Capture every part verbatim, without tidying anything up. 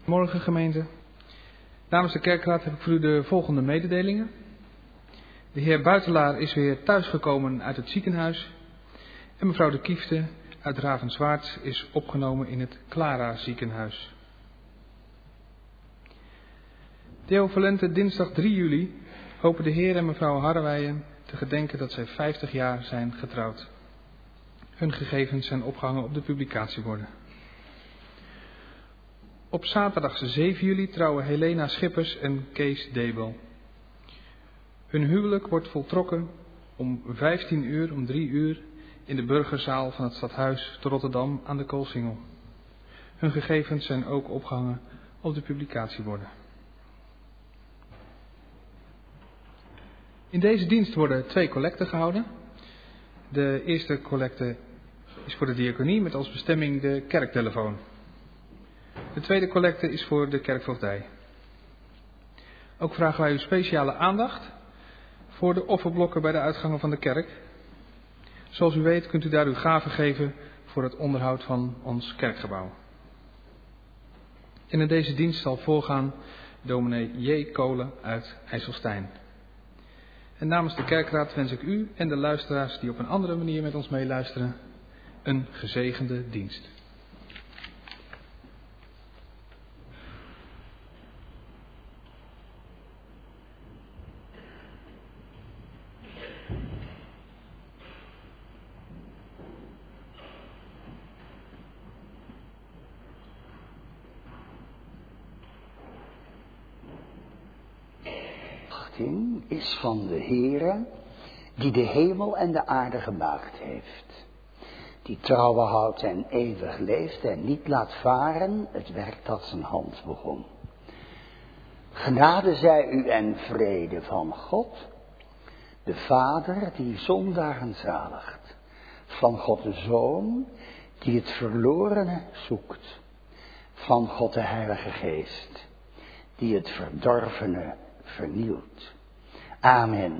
Morgen gemeente. Namens de kerkraad heb ik voor u de volgende mededelingen. De heer Buitelaar is weer thuisgekomen uit het ziekenhuis. En mevrouw de Kiefte uit Ravenswaard is opgenomen in het Clara ziekenhuis. Theo Valente, dinsdag drie juli, hopen de heer en mevrouw Harrewijen te gedenken dat zij vijftig jaar zijn getrouwd. Hun gegevens zijn opgehangen op de publicatieborden. Op zaterdag zeven juli trouwen Helena Schippers en Kees Debel. Hun huwelijk wordt voltrokken om vijftien uur, om drie uur, in de burgerzaal van het stadhuis te Rotterdam aan de Koolsingel. Hun gegevens zijn ook opgehangen op de publicatieborden. In deze dienst worden twee collecten gehouden. De eerste collecte is voor de diaconie met als bestemming de kerktelefoon. De tweede collecte is voor de kerkvoogdij. Ook vragen wij u speciale aandacht voor de offerblokken bij de uitgangen van de kerk. Zoals u weet kunt u daar uw gave geven voor het onderhoud van ons kerkgebouw. En in deze dienst zal voorgaan dominee J. Kolen uit IJsselstein. En namens de kerkraad wens ik u en de luisteraars die op een andere manier met ons meeluisteren een gezegende dienst. Is van de Heere, die de hemel en de aarde gemaakt heeft. Die trouwen houdt en eeuwig leeft en niet laat varen het werk dat zijn hand begon. Genade zij u en vrede van God, de Vader die zondaren zaligt. Van God de Zoon, die het verlorene zoekt. Van God de Heilige Geest, die het verdorvene vernieuwt. Amen.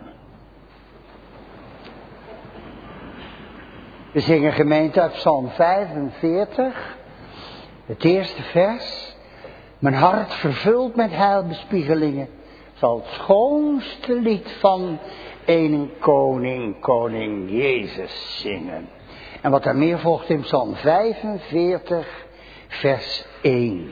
We zingen gemeente uit Psalm vijfenveertig, het eerste vers. Mijn hart vervuld met heilbespiegelingen zal het schoonste lied van een koning, koning Jezus zingen. En wat daar meer volgt in Psalm vijfenveertig, vers één.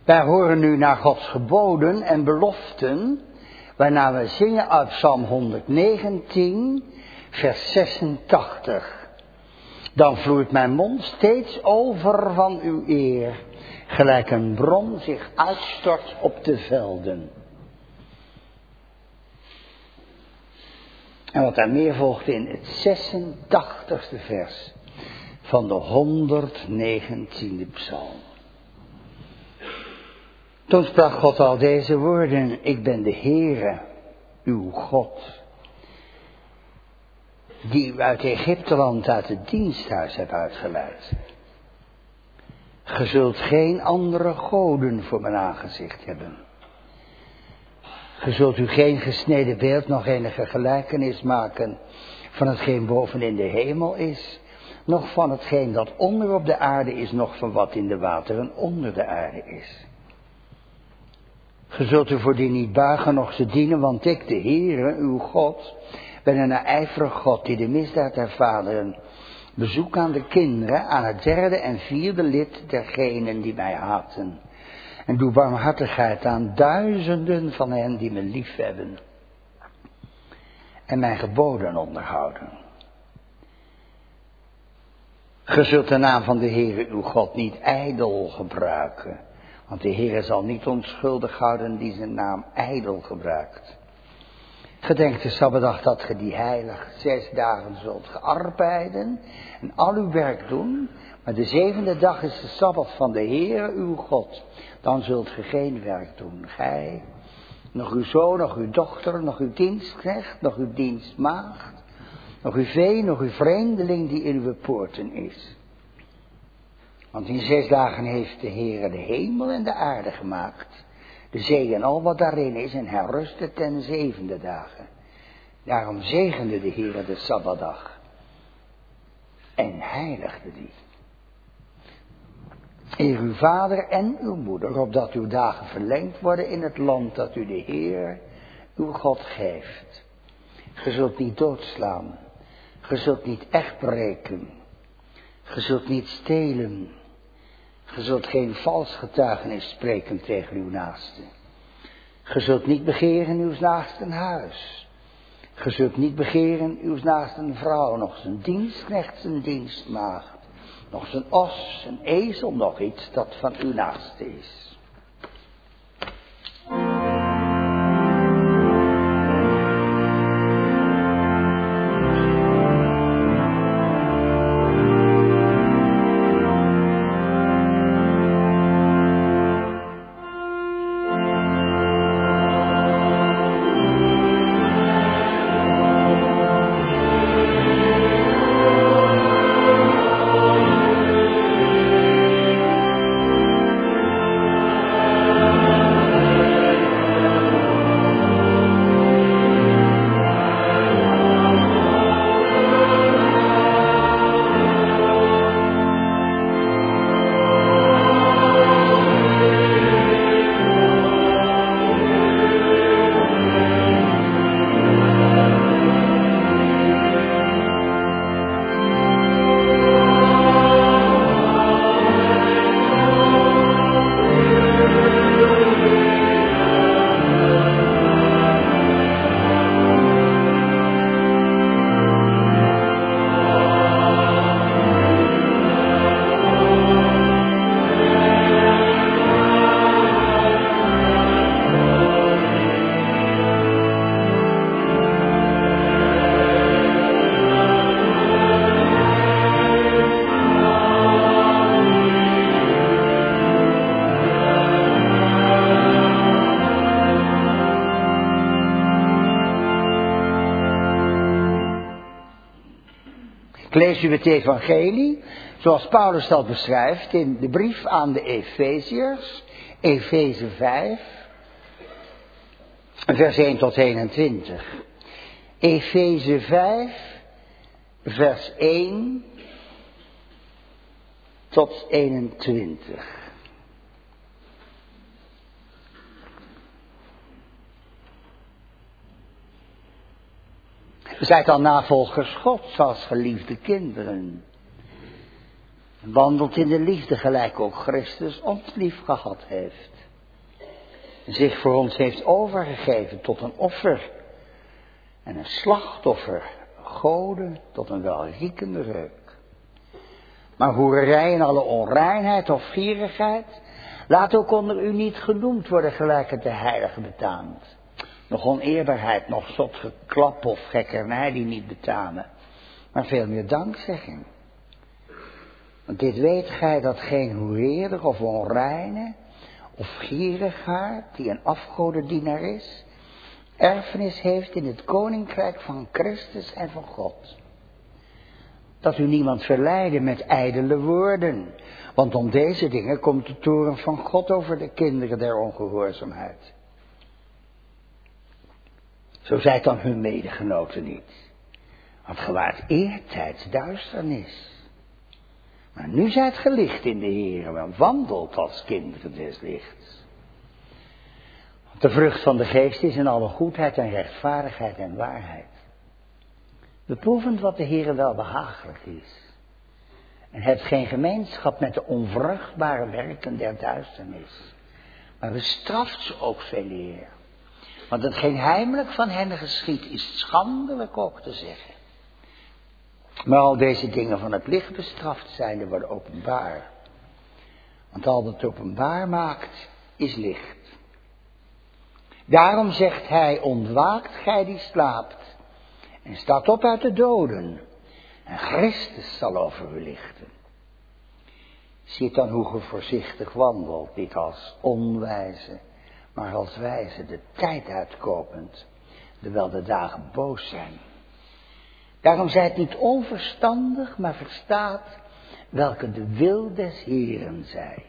Wij horen nu naar Gods geboden en beloften, waarna we zingen uit Psalm honderdnegentien, vers zesentachtig. Dan vloeit mijn mond steeds over van uw eer, gelijk een bron zich uitstort op de velden. En wat daar meer volgt in het zesentachtigste vers van de honderdnegentiende psalm. Toen sprak God al deze woorden: ik ben de Heere, uw God, die u uit Egypteland, uit het diensthuis hebt uitgeleid. Ge zult geen andere goden voor mijn aangezicht hebben. Ge zult u geen gesneden beeld, nog enige gelijkenis maken van hetgeen boven in de hemel is, nog van hetgeen dat onder op de aarde is, nog van wat in de wateren onder de aarde is. Ge zult u voor die niet buigen, noch ze dienen, want ik, de Heere, uw God, ben een ijverig God die de misdaad der vaderen bezoek aan de kinderen, aan het derde en vierde lid dergenen die mij haten. En doe barmhartigheid aan duizenden van hen die me lief hebben en mijn geboden onderhouden. Ge zult de naam van de Heere uw God niet ijdel gebruiken, want de Heere zal niet onschuldig houden die zijn naam ijdel gebruikt. Gedenk de Sabbatdag dat ge die heilig zes dagen zult gearbeiden en al uw werk doen, maar de zevende dag is de Sabbat van de Heere uw God. Dan zult ge geen werk doen, gij, nog uw zoon, nog uw dochter, nog uw dienstknecht, nog uw dienstmaagd, nog uw vee, nog uw vreemdeling die in uw poorten is. Want in zes dagen heeft de Heere de hemel en de aarde gemaakt, de zee en al wat daarin is, en hij rustte ten zevende dagen. Daarom zegende de Heere de Sabbatdag en heiligde die. Eer uw vader en uw moeder, opdat uw dagen verlengd worden in het land dat u de Heer, uw God, geeft. Ge zult niet doodslaan, ge zult niet echt breken, ge zult niet stelen, ge zult geen vals getuigenis spreken tegen uw naaste. Ge zult niet begeren uw naasten huis, ge zult niet begeren uw naasten vrouw, nog zijn dienstknecht, zijn dienstmaagd, nog zijn os, zijn ezel, nog iets dat van uw naaste is. Ik lees u het evangelie, zoals Paulus dat beschrijft in de brief aan de Efeziërs, Efeze vijf, vers één tot eenentwintig. Efeze vijf, vers één tot eenentwintig. Zijt dan navolgers Gods als geliefde kinderen. Wandelt in de liefde gelijk ook Christus ons lief gehad heeft. Zich voor ons heeft overgegeven tot een offer. En een slachtoffer, goden tot een welriekende reuk. Maar hoererij en alle onreinheid of gierigheid, laat ook onder u niet genoemd worden gelijk het de heilige betaamt. Nog oneerbaarheid, nog zot geklap of gekkernij die niet betamen, maar veel meer dankzegging. Want dit weet gij dat geen hoereerder of onreine of gierigaard die een afgodendienaar is, erfenis heeft in het koninkrijk van Christus en van God. Dat u niemand verleidde met ijdele woorden, want om deze dingen komt de toorn van God over de kinderen der ongehoorzaamheid. Zo zijt dan hun medegenoten niet, want ge waart eertijds duisternis. Maar nu zijt ge licht in de Heere, en wandelt als kinderen des lichts. Want de vrucht van de geest is in alle goedheid en rechtvaardigheid en waarheid. Beproevend wat de Heere wel behagelijk is. En hebt geen gemeenschap met de onvruchtbare werken der duisternis. Maar bestraft ze ook veel eer. Want hetgeen heimelijk van hen geschiedt is schandelijk ook te zeggen. Maar al deze dingen van het licht bestraft zijnde worden openbaar. Want al dat openbaar maakt is licht. Daarom zegt hij, ontwaakt gij die slaapt. En staat op uit de doden. En Christus zal over u lichten. Ziet dan hoe ge voorzichtig wandelt, niet als onwijze, maar als wijze, de tijd uitkopend, terwijl de dagen boos zijn. Daarom zijt niet onverstandig, maar verstaat welke de wil des Heeren zij.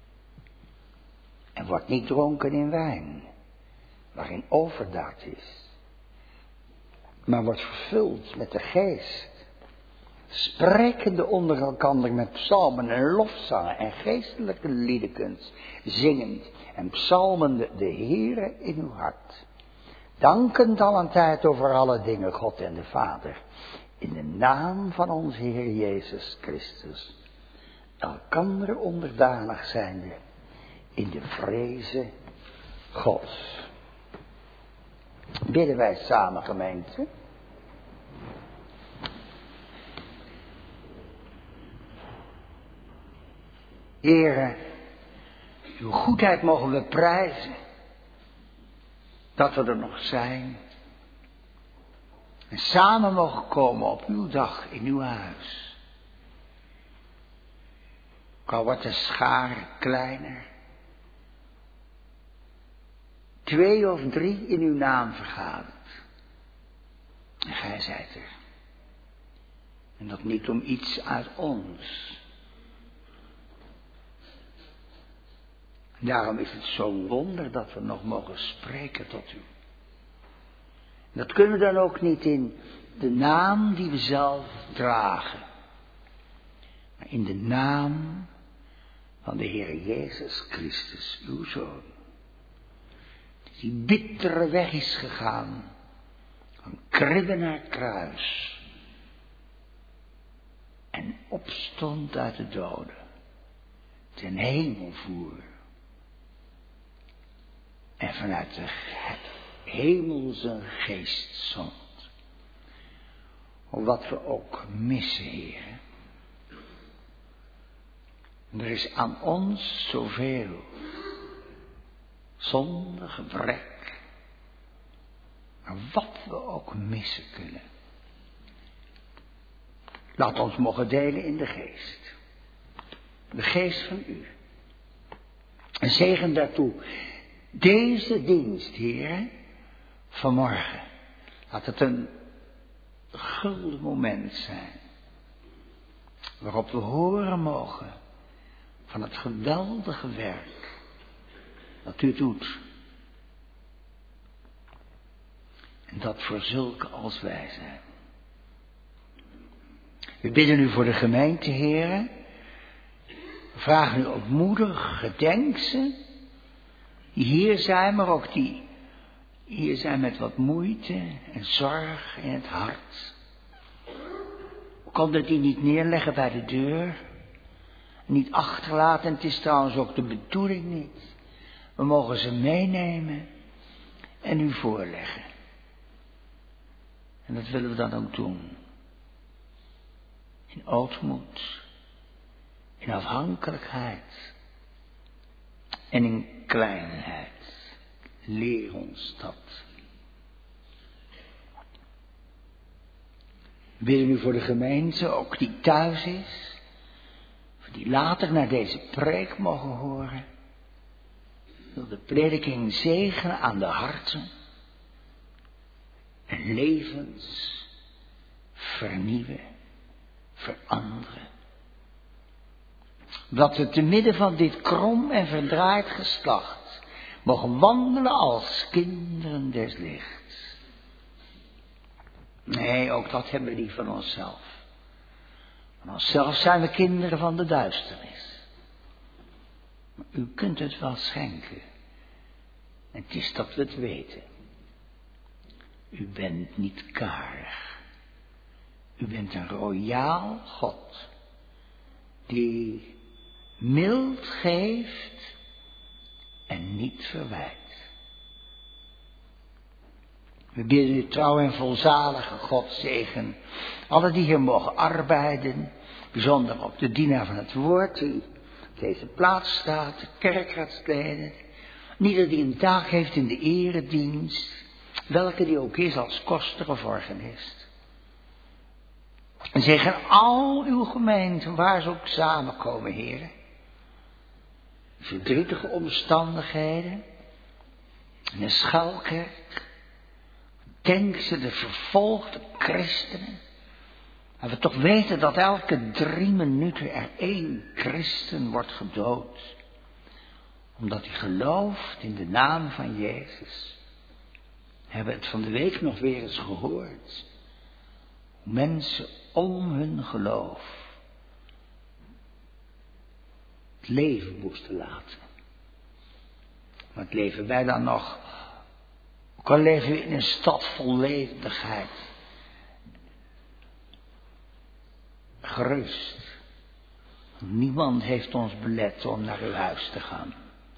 En wordt niet dronken in wijn, waarin overdaad is, maar wordt vervuld met de geest, sprekende onder elkander met psalmen en lofzangen en geestelijke liedekens, zingend en psalmende de Heere in uw hart. Dankend al een tijd over alle dingen God en de Vader, in de naam van onze Heer Jezus Christus, elkander onderdanig zijnde in de vreze Gods. Bidden wij samen, gemeente. Heere, uw goedheid mogen we prijzen, dat we er nog zijn. En samen mogen komen op uw dag in uw huis. Ook al wordt de schare kleiner. Twee of drie in uw naam vergaderd. En gij zijt er. En dat niet om iets uit ons. En daarom is het zo'n wonder dat we nog mogen spreken tot u. Dat kunnen we dan ook niet in de naam die we zelf dragen. Maar in de naam van de Heer Jezus Christus, uw Zoon. Die bittere weg is gegaan. Van kribbe naar kruis. En opstond uit de doden. Ten hemel voer. En vanuit de hemel zijn geest zond. Wat we ook missen, Heer. Er is aan ons zoveel zonde, gebrek. Maar wat we ook missen kunnen. Laat ons mogen delen in de geest. De geest van u. En zegen daartoe deze dienst, Heer, vanmorgen. Laat het een gulden moment zijn. Waarop we horen mogen van het geweldige werk dat u doet. En dat voor zulke als wij zijn. We bidden u voor de gemeente, Heer. We vragen u ook moedig, gedenk ze, die hier zijn, maar ook die hier zijn met wat moeite en zorg in het hart. We konden die niet neerleggen bij de deur. niet achterlaten. En het is trouwens ook de bedoeling niet. We mogen ze meenemen en u voorleggen. En dat willen we dan ook doen. In ootmoed, in afhankelijkheid en in kleinheid. Leer ons dat. We bidden u voor de gemeente, ook die thuis is, voor die later naar deze preek mogen horen. Wil de prediking zegenen aan de harten en levens vernieuwen, veranderen. Dat we te midden van dit krom en verdraaid geslacht mogen wandelen als kinderen des lichts. Nee, ook dat hebben we niet van onszelf. Van onszelf zijn we kinderen van de duisternis. Maar u kunt het wel schenken. En het is dat we het weten. U bent niet karig. U bent een royaal God. Die mild geeft en niet verwijt. We bidden u trouw en volzalige God zegen. Alle die hier mogen arbeiden. Bijzonder op de dienaar van het woord. Die op deze plaats staat. De kerkraadsleden. Ieder die een taak heeft in de eredienst. Welke die ook is als koster of organist. En zegen al uw gemeenten waar ze ook samenkomen, heren. Verdrietige omstandigheden. In een schuilkerk. Denk ze de vervolgde christenen. En we toch weten dat elke drie minuten er één christen wordt gedood. Omdat hij gelooft in de naam van Jezus. We hebben het van de week nog weer eens gehoord. Hoe mensen om hun geloof het leven moesten laten. Wat leven wij dan nog? Ook al leven we in een stad vol levendigheid. Gerust. Niemand heeft ons belet om naar uw huis te gaan.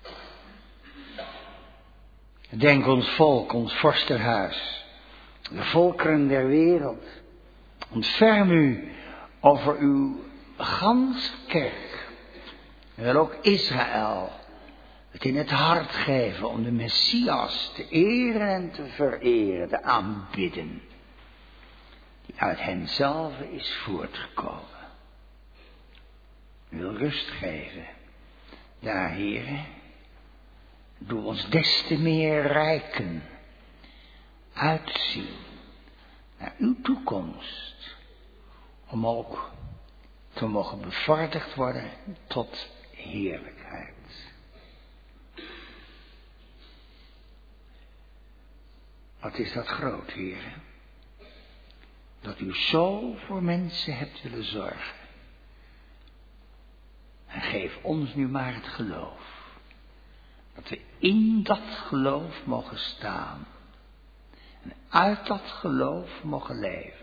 Denk ons volk, ons vorstenhuis. De volkeren der wereld. Ontferm u over uw ganse kerk. En wil ook Israël het in het hart geven om de Messias te eren en te vereren, te aanbidden. Die uit henzelf is voortgekomen. U wil rust geven. Daar, heren, doe ons des te meer rijken, uitzien naar uw toekomst. Om ook te mogen bevorderd worden tot heerlijkheid. Wat is dat groot, heren? Dat u zo voor mensen hebt willen zorgen. En geef ons nu maar het geloof. Dat we in dat geloof mogen staan. En uit dat geloof mogen leven.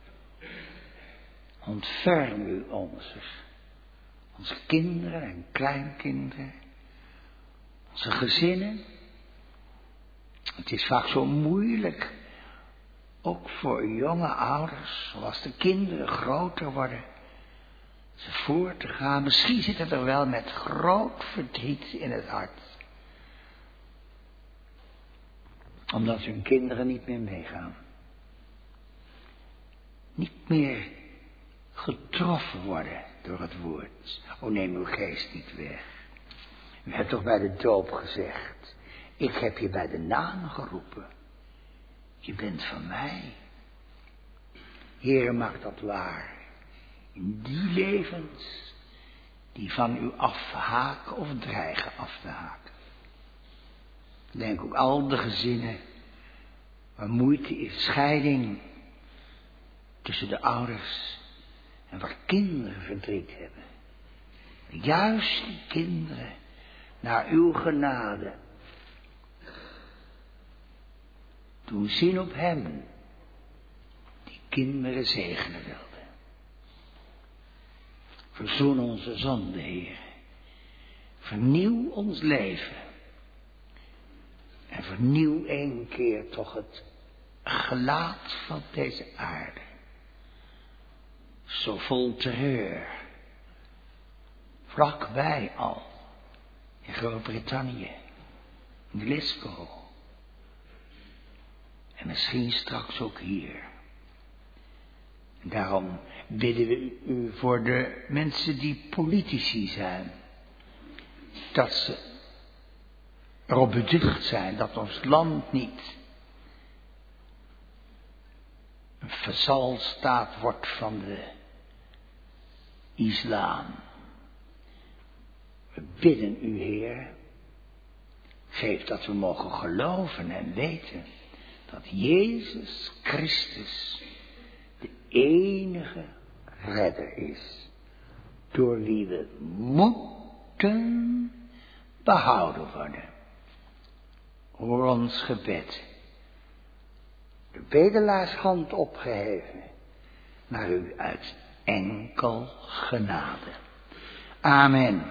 Ontferm u onze, onze kinderen en kleinkinderen. Onze gezinnen. Het is vaak zo moeilijk. Ook voor jonge ouders. Zoals de kinderen groter worden. Ze voor te gaan. Misschien zitten er wel met groot verdriet in het hart. Omdat hun kinderen niet meer meegaan. Niet meer getroffen worden door het woord. O, neem uw geest niet weg. U hebt toch bij de doop gezegd. Ik heb je bij de naam geroepen. Je bent van mij. Heere, maak dat waar. In die levens die van u afhaken of dreigen af te haken. Denk ook al de gezinnen waar moeite is, scheiding tussen de ouders en waar kinderen verdriet hebben. Juist die kinderen naar uw genade doen zien op hem die kinderen zegenen wilde. Verzoen onze zonde, Heer. Vernieuw ons leven. En vernieuw een keer toch het gelaat van deze aarde. Zo vol terreur. Vlakbij al. In Groot-Brittannië. In Glasgow. En misschien straks ook hier. En daarom bidden we u voor de mensen die politici zijn. Dat ze erop beducht zijn dat ons land niet een vazalstaat wordt van de islam. We bidden u, Heer, geef dat we mogen geloven en weten dat Jezus Christus de enige redder is, door wie we moeten behouden worden. Hoor ons gebed, de bedelaarshand opgeheven, naar u uit enkel genade. Amen.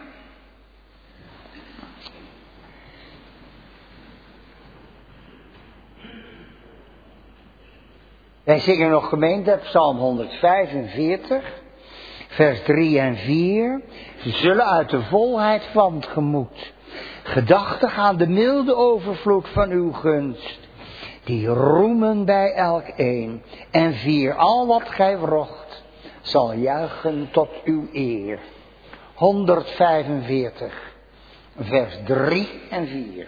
Wij zingen nog gemeente Psalm honderdvijfenveertig, vers drie en vier. Ze zullen uit de volheid van het gemoed, gedachtig aan de milde overvloed van uw gunst, die roemen bij elk een, en vier al wat gij wrocht, zal juichen tot uw eer. honderdvijfenveertig, vers drie en vier.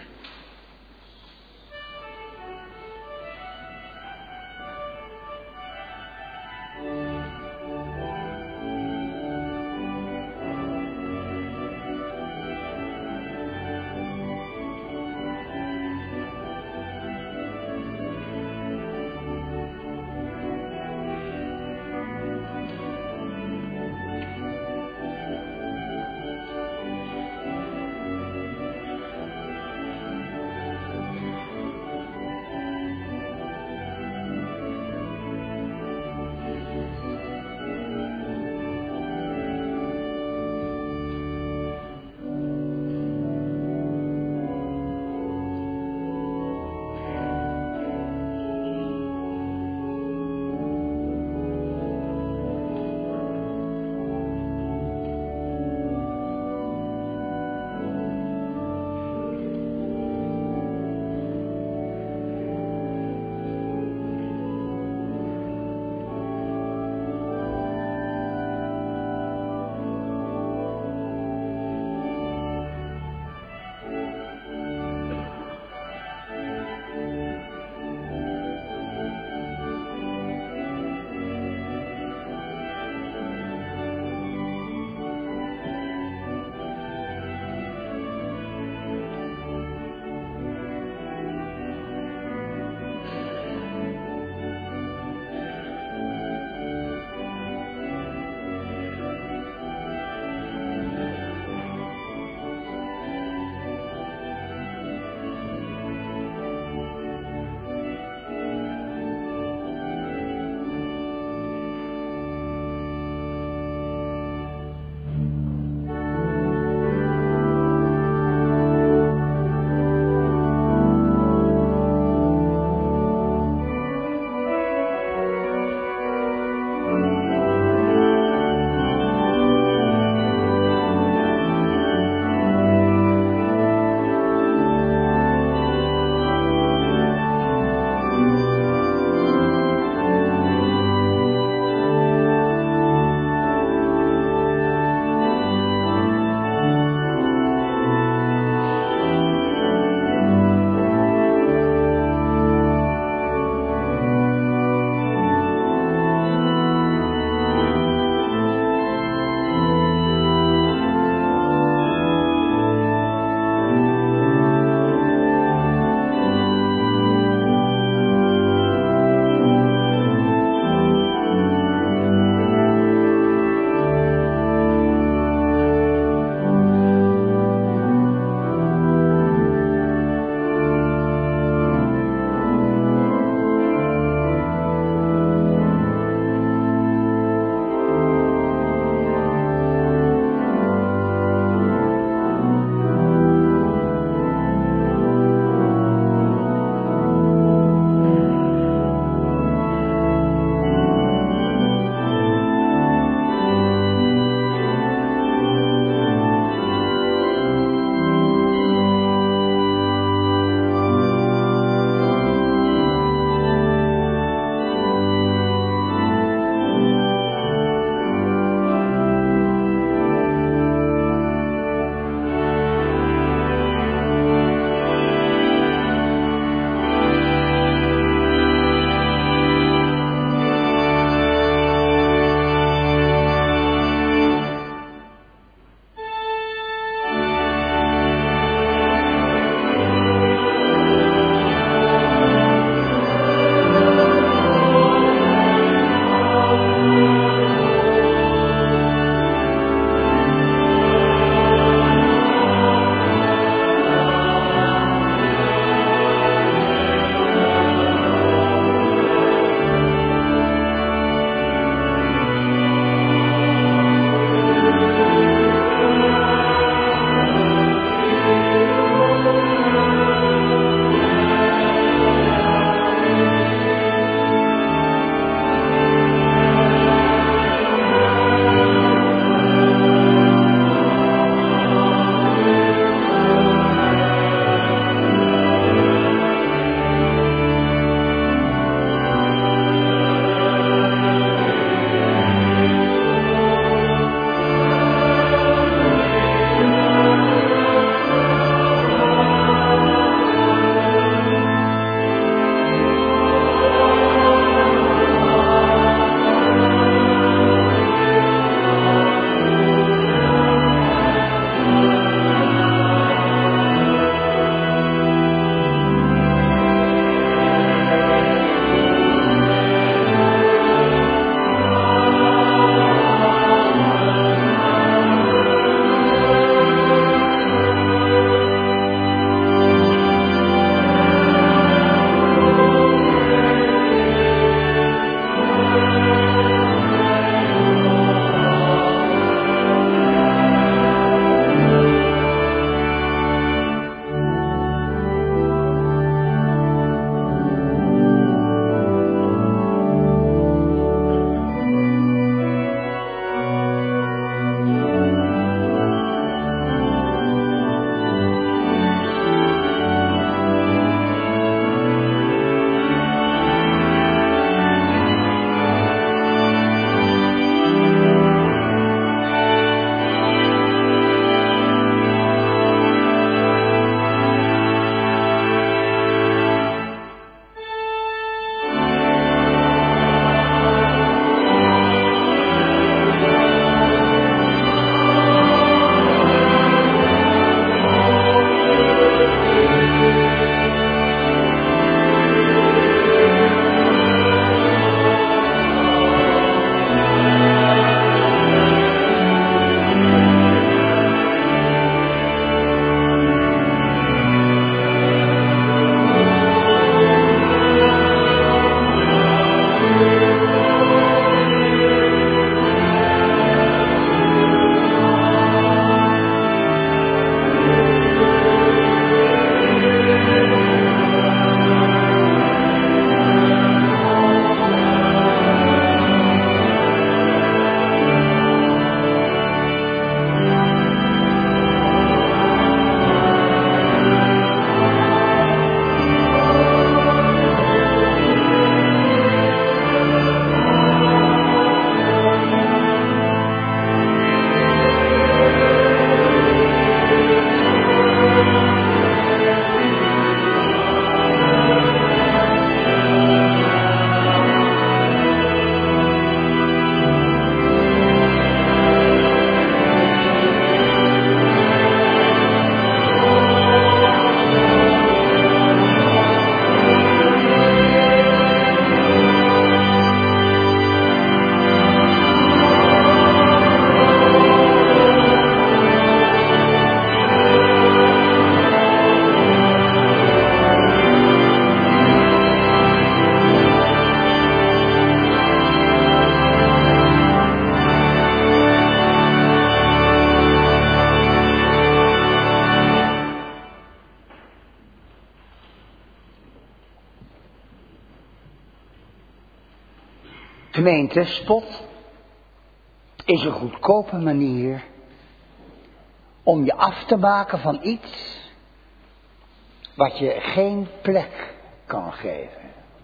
Gemeente, spot is een goedkope manier om je af te maken van iets wat je geen plek kan geven.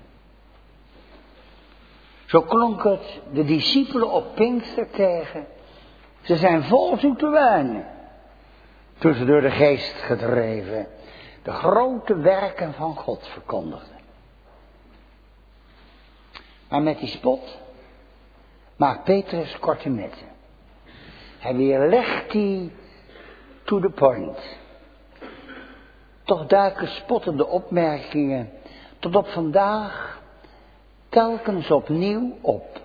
Zo klonk het de discipelen op Pinkster tegen. Ze zijn vol zoete wijn, toen ze door de geest gedreven de grote werken van God verkondigden. Maar met die spot maakt Petrus korte metten. Hij weerlegt die to the point. Toch duiken spottende opmerkingen tot op vandaag telkens opnieuw op.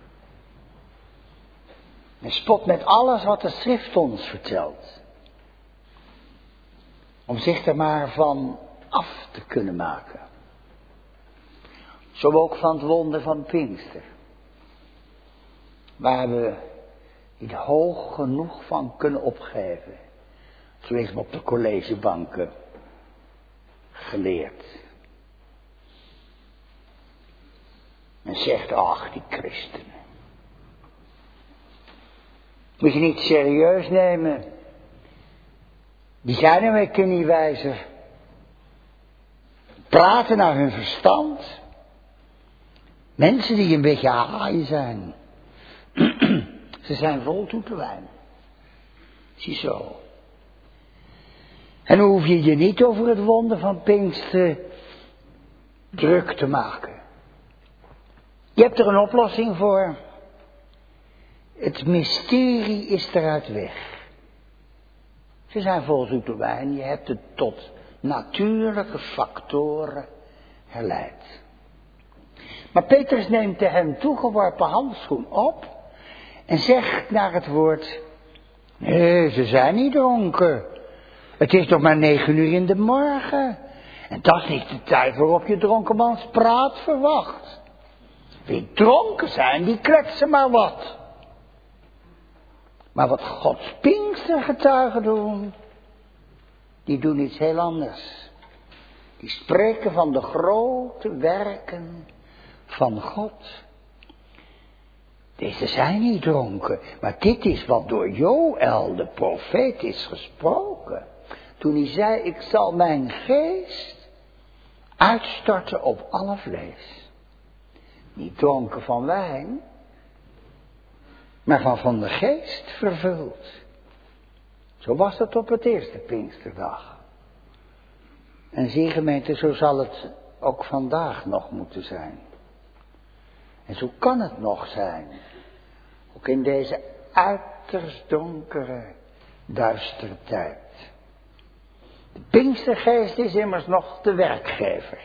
En spot met alles wat de schrift ons vertelt. Om zich er maar van af te kunnen maken. Zo ook van het wonder van Pinkster. Waar we niet hoog genoeg van kunnen opgeven. Zo is me op de collegebanken geleerd. Men zegt, ach, die christenen. Moet je niet serieus nemen. Die zijn er een keer niet wijzer. Praten naar hun verstand. Mensen die een beetje haai zijn. Ze zijn vol toeterwijn. Ziezo. En dan hoef je je niet over het wonder van Pinkster druk te maken. Je hebt er een oplossing voor. Het mysterie is eruit weg. Ze zijn vol zoete wijn. Je hebt het tot natuurlijke factoren herleid. Maar Petrus neemt de hem toegeworpen handschoen op en zegt naar het woord: nee, ze zijn niet dronken. Het is nog maar negen uur in de morgen. En dat is niet de tijd waarop je dronkenmans praat verwacht. Wie dronken zijn, die kletsen maar wat. Maar wat Gods Pinkstergetuigen doen, die doen iets heel anders. Die spreken van de grote werken van God. Deze zijn niet dronken, maar dit is wat door Joël de profeet is gesproken. Toen hij zei, ik zal mijn geest uitstorten op alle vlees. Niet dronken van wijn, maar van van de geest vervuld. Zo was het op het eerste Pinksterdag. En zie gemeente, zo zal het ook vandaag nog moeten zijn. En zo kan het nog zijn. Ook in deze uiterst donkere, duistere tijd. De Pinkstergeest is immers nog de werkgever.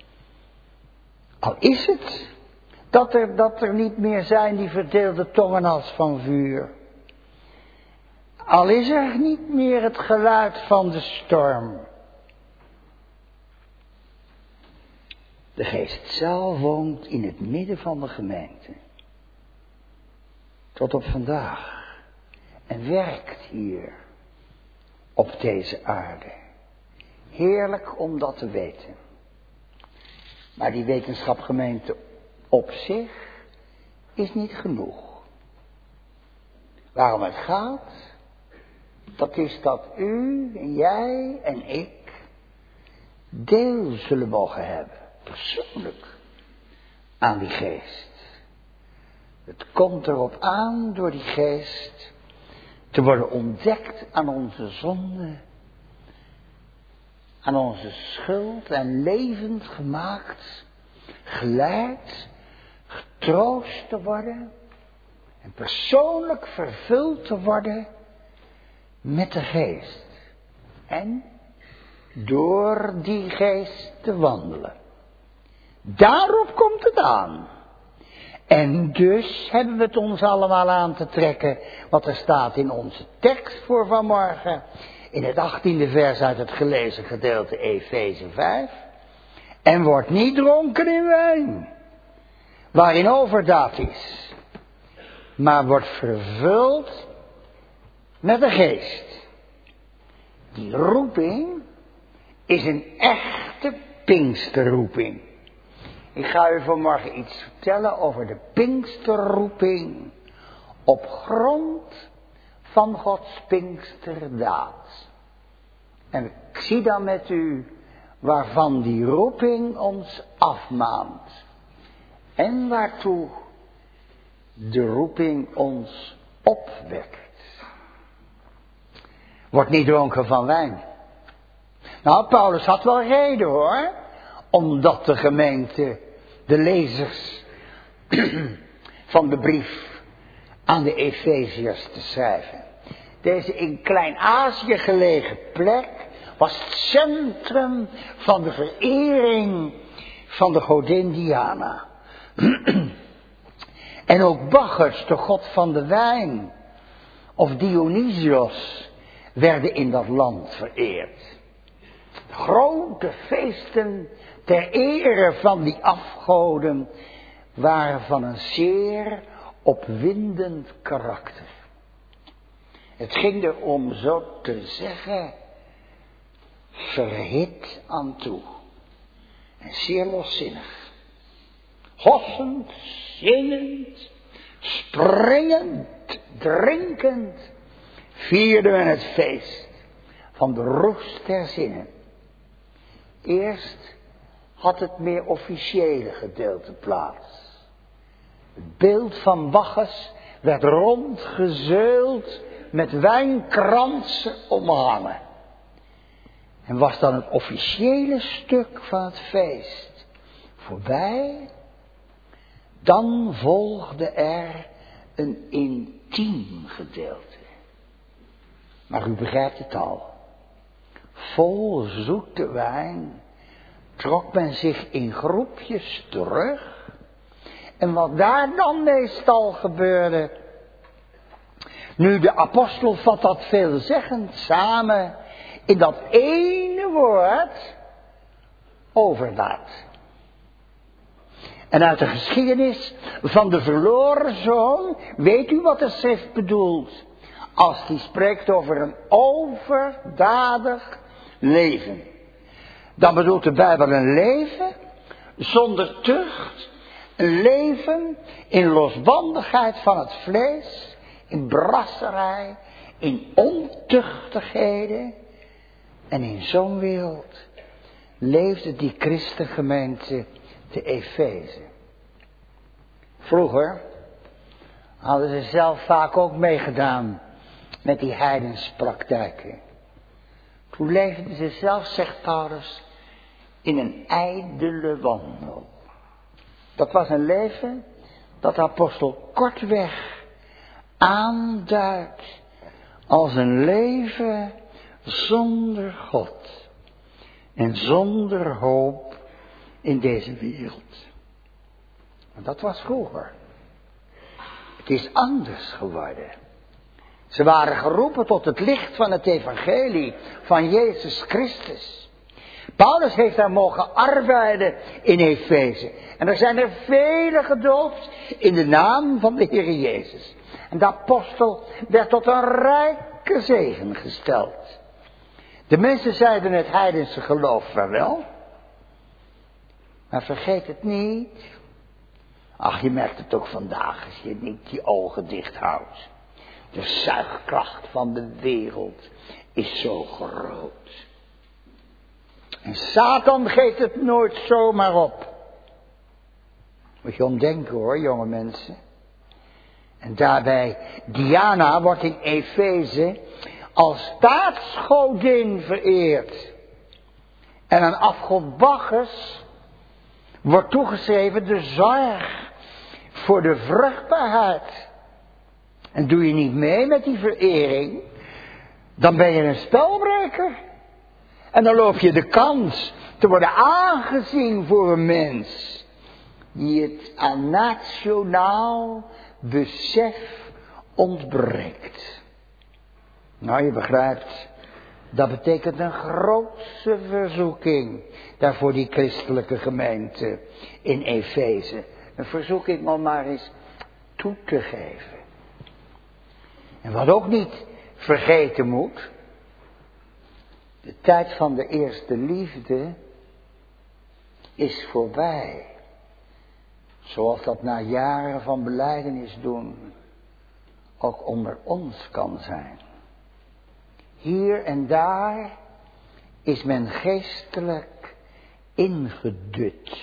Al is het dat er, dat er niet meer zijn die verdeelde tongen als van vuur. Al is er niet meer het geluid van de storm. De geest zelf woont in het midden van de gemeente. Tot op vandaag. En werkt hier. Op deze aarde. Heerlijk om dat te weten. Maar die wetenschapgemeente op zich is niet genoeg. Waarom het gaat, dat is dat u en jij en ik deel zullen mogen hebben. Persoonlijk aan die geest. Het komt erop aan door die geest te worden ontdekt aan onze zonde, aan onze schuld en levend gemaakt, geleid, getroost te worden en persoonlijk vervuld te worden met de geest. En door die geest te wandelen. Daarop komt het aan. En dus hebben we het ons allemaal aan te trekken wat er staat in onze tekst voor vanmorgen. In het achttiende vers uit het gelezen gedeelte Efeze vijf. En wordt niet dronken in wijn, waarin overdaad is. Maar wordt vervuld met de geest. Die roeping is een echte Pinksterroeping. Ik ga u vanmorgen iets vertellen over de Pinksterroeping op grond van Gods Pinksterdaad. En ik zie dan met u waarvan die roeping ons afmaant. En waartoe de roeping ons opwekt. Wordt niet dronken van wijn. Nou, Paulus had wel reden hoor. Omdat de gemeente, de lezers van de brief aan de Efeziërs te schrijven. Deze in Klein-Azië gelegen plek was het centrum van de verering van de godin Diana. En ook Bacchus, de god van de wijn, of Dionysios, werden in dat land vereerd. Grote feesten ter ere van die afgoden waren van een zeer opwindend karakter. Het ging er om zo te zeggen verhit aan toe. En zeer loszinnig. Hossend, zingend, springend, drinkend vierde men het feest van de roes der zinnen. Eerst had het meer officiële gedeelte plaats. Het beeld van Bacchus werd rondgezeuld met wijnkransen omhangen. En was dan het officiële stuk van het feest voorbij, dan volgde er een intiem gedeelte. Maar u begrijpt het al. Vol zoete wijn trok men zich in groepjes terug. En wat daar dan meestal gebeurde. Nu de apostel vat dat veelzeggend samen in dat ene woord overdaad. En uit de geschiedenis van de verloren zoon weet u wat de schrift bedoelt. Als die spreekt over een overdadig leven. Dan bedoelt de Bijbel een leven zonder tucht. Een leven in losbandigheid van het vlees. In brasserij. In ontuchtigheden. En in zo'n wereld leefde die christengemeente te Efeze. Vroeger hadden ze zelf vaak ook meegedaan met die heidenspraktijken. Toen leefden ze zelf, zegt Paulus, in een ijdele wandel. Dat was een leven dat de apostel kortweg aanduidt als een leven zonder God en zonder hoop in deze wereld. Maar dat was vroeger. Het is anders geworden. Ze waren geroepen tot het licht van het evangelie van Jezus Christus. Paulus heeft daar mogen arbeiden in Efeze. En er zijn er vele gedoopt in de naam van de Heer Jezus. En de apostel werd tot een rijke zegen gesteld. De mensen zeiden het heidense geloof wel. Maar vergeet het niet. Ach, je merkt het ook vandaag als je niet je ogen dicht houdt. De zuigkracht van de wereld is zo groot. En Satan geeft het nooit zomaar op. Moet je omdenken hoor, jonge mensen. En daarbij, Diana wordt in Efeze als staatsgodin vereerd. En aan afgod Bacchus wordt toegeschreven de zorg voor de vruchtbaarheid. En doe je niet mee met die verering, dan ben je een spelbreker. En dan loop je de kans te worden aangezien voor een mens die het aan nationaal besef ontbreekt. Nou, je begrijpt, dat betekent een grootse verzoeking daarvoor die christelijke gemeente in Efeze. Een verzoeking om maar eens toe te geven. En wat ook niet vergeten moet, de tijd van de eerste liefde is voorbij. zoals dat na jaren van belijdenis doen ook onder ons kan zijn. Hier en daar is men geestelijk ingedut.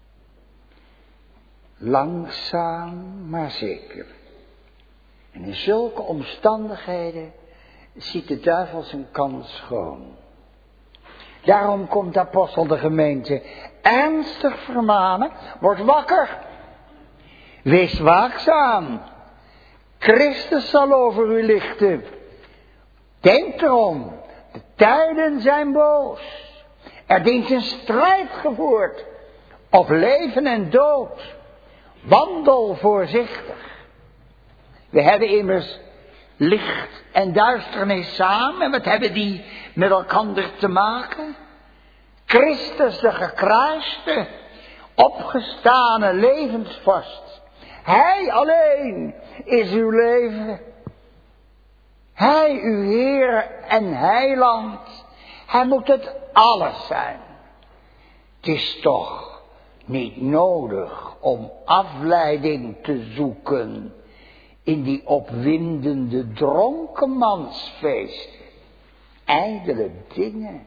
Langzaam maar zeker. En in zulke omstandigheden ziet de duivel zijn kans schoon. Daarom komt de apostel de gemeente ernstig vermanen. Word wakker. Wees waakzaam. Christus zal over u lichten. Denk erom. De tijden zijn boos. Er dient een strijd gevoerd. Op leven en dood. Wandel voorzichtig. We hebben immers licht en duisternis samen. En wat hebben die met elkaar te maken? Christus de gekruiste, opgestane levensvorst. Hij alleen is uw leven. Hij uw Heer en Heiland. Hij moet het alles zijn. Het is toch niet nodig om afleiding te zoeken in die opwindende dronkenmansfeesten. Ijdele dingen.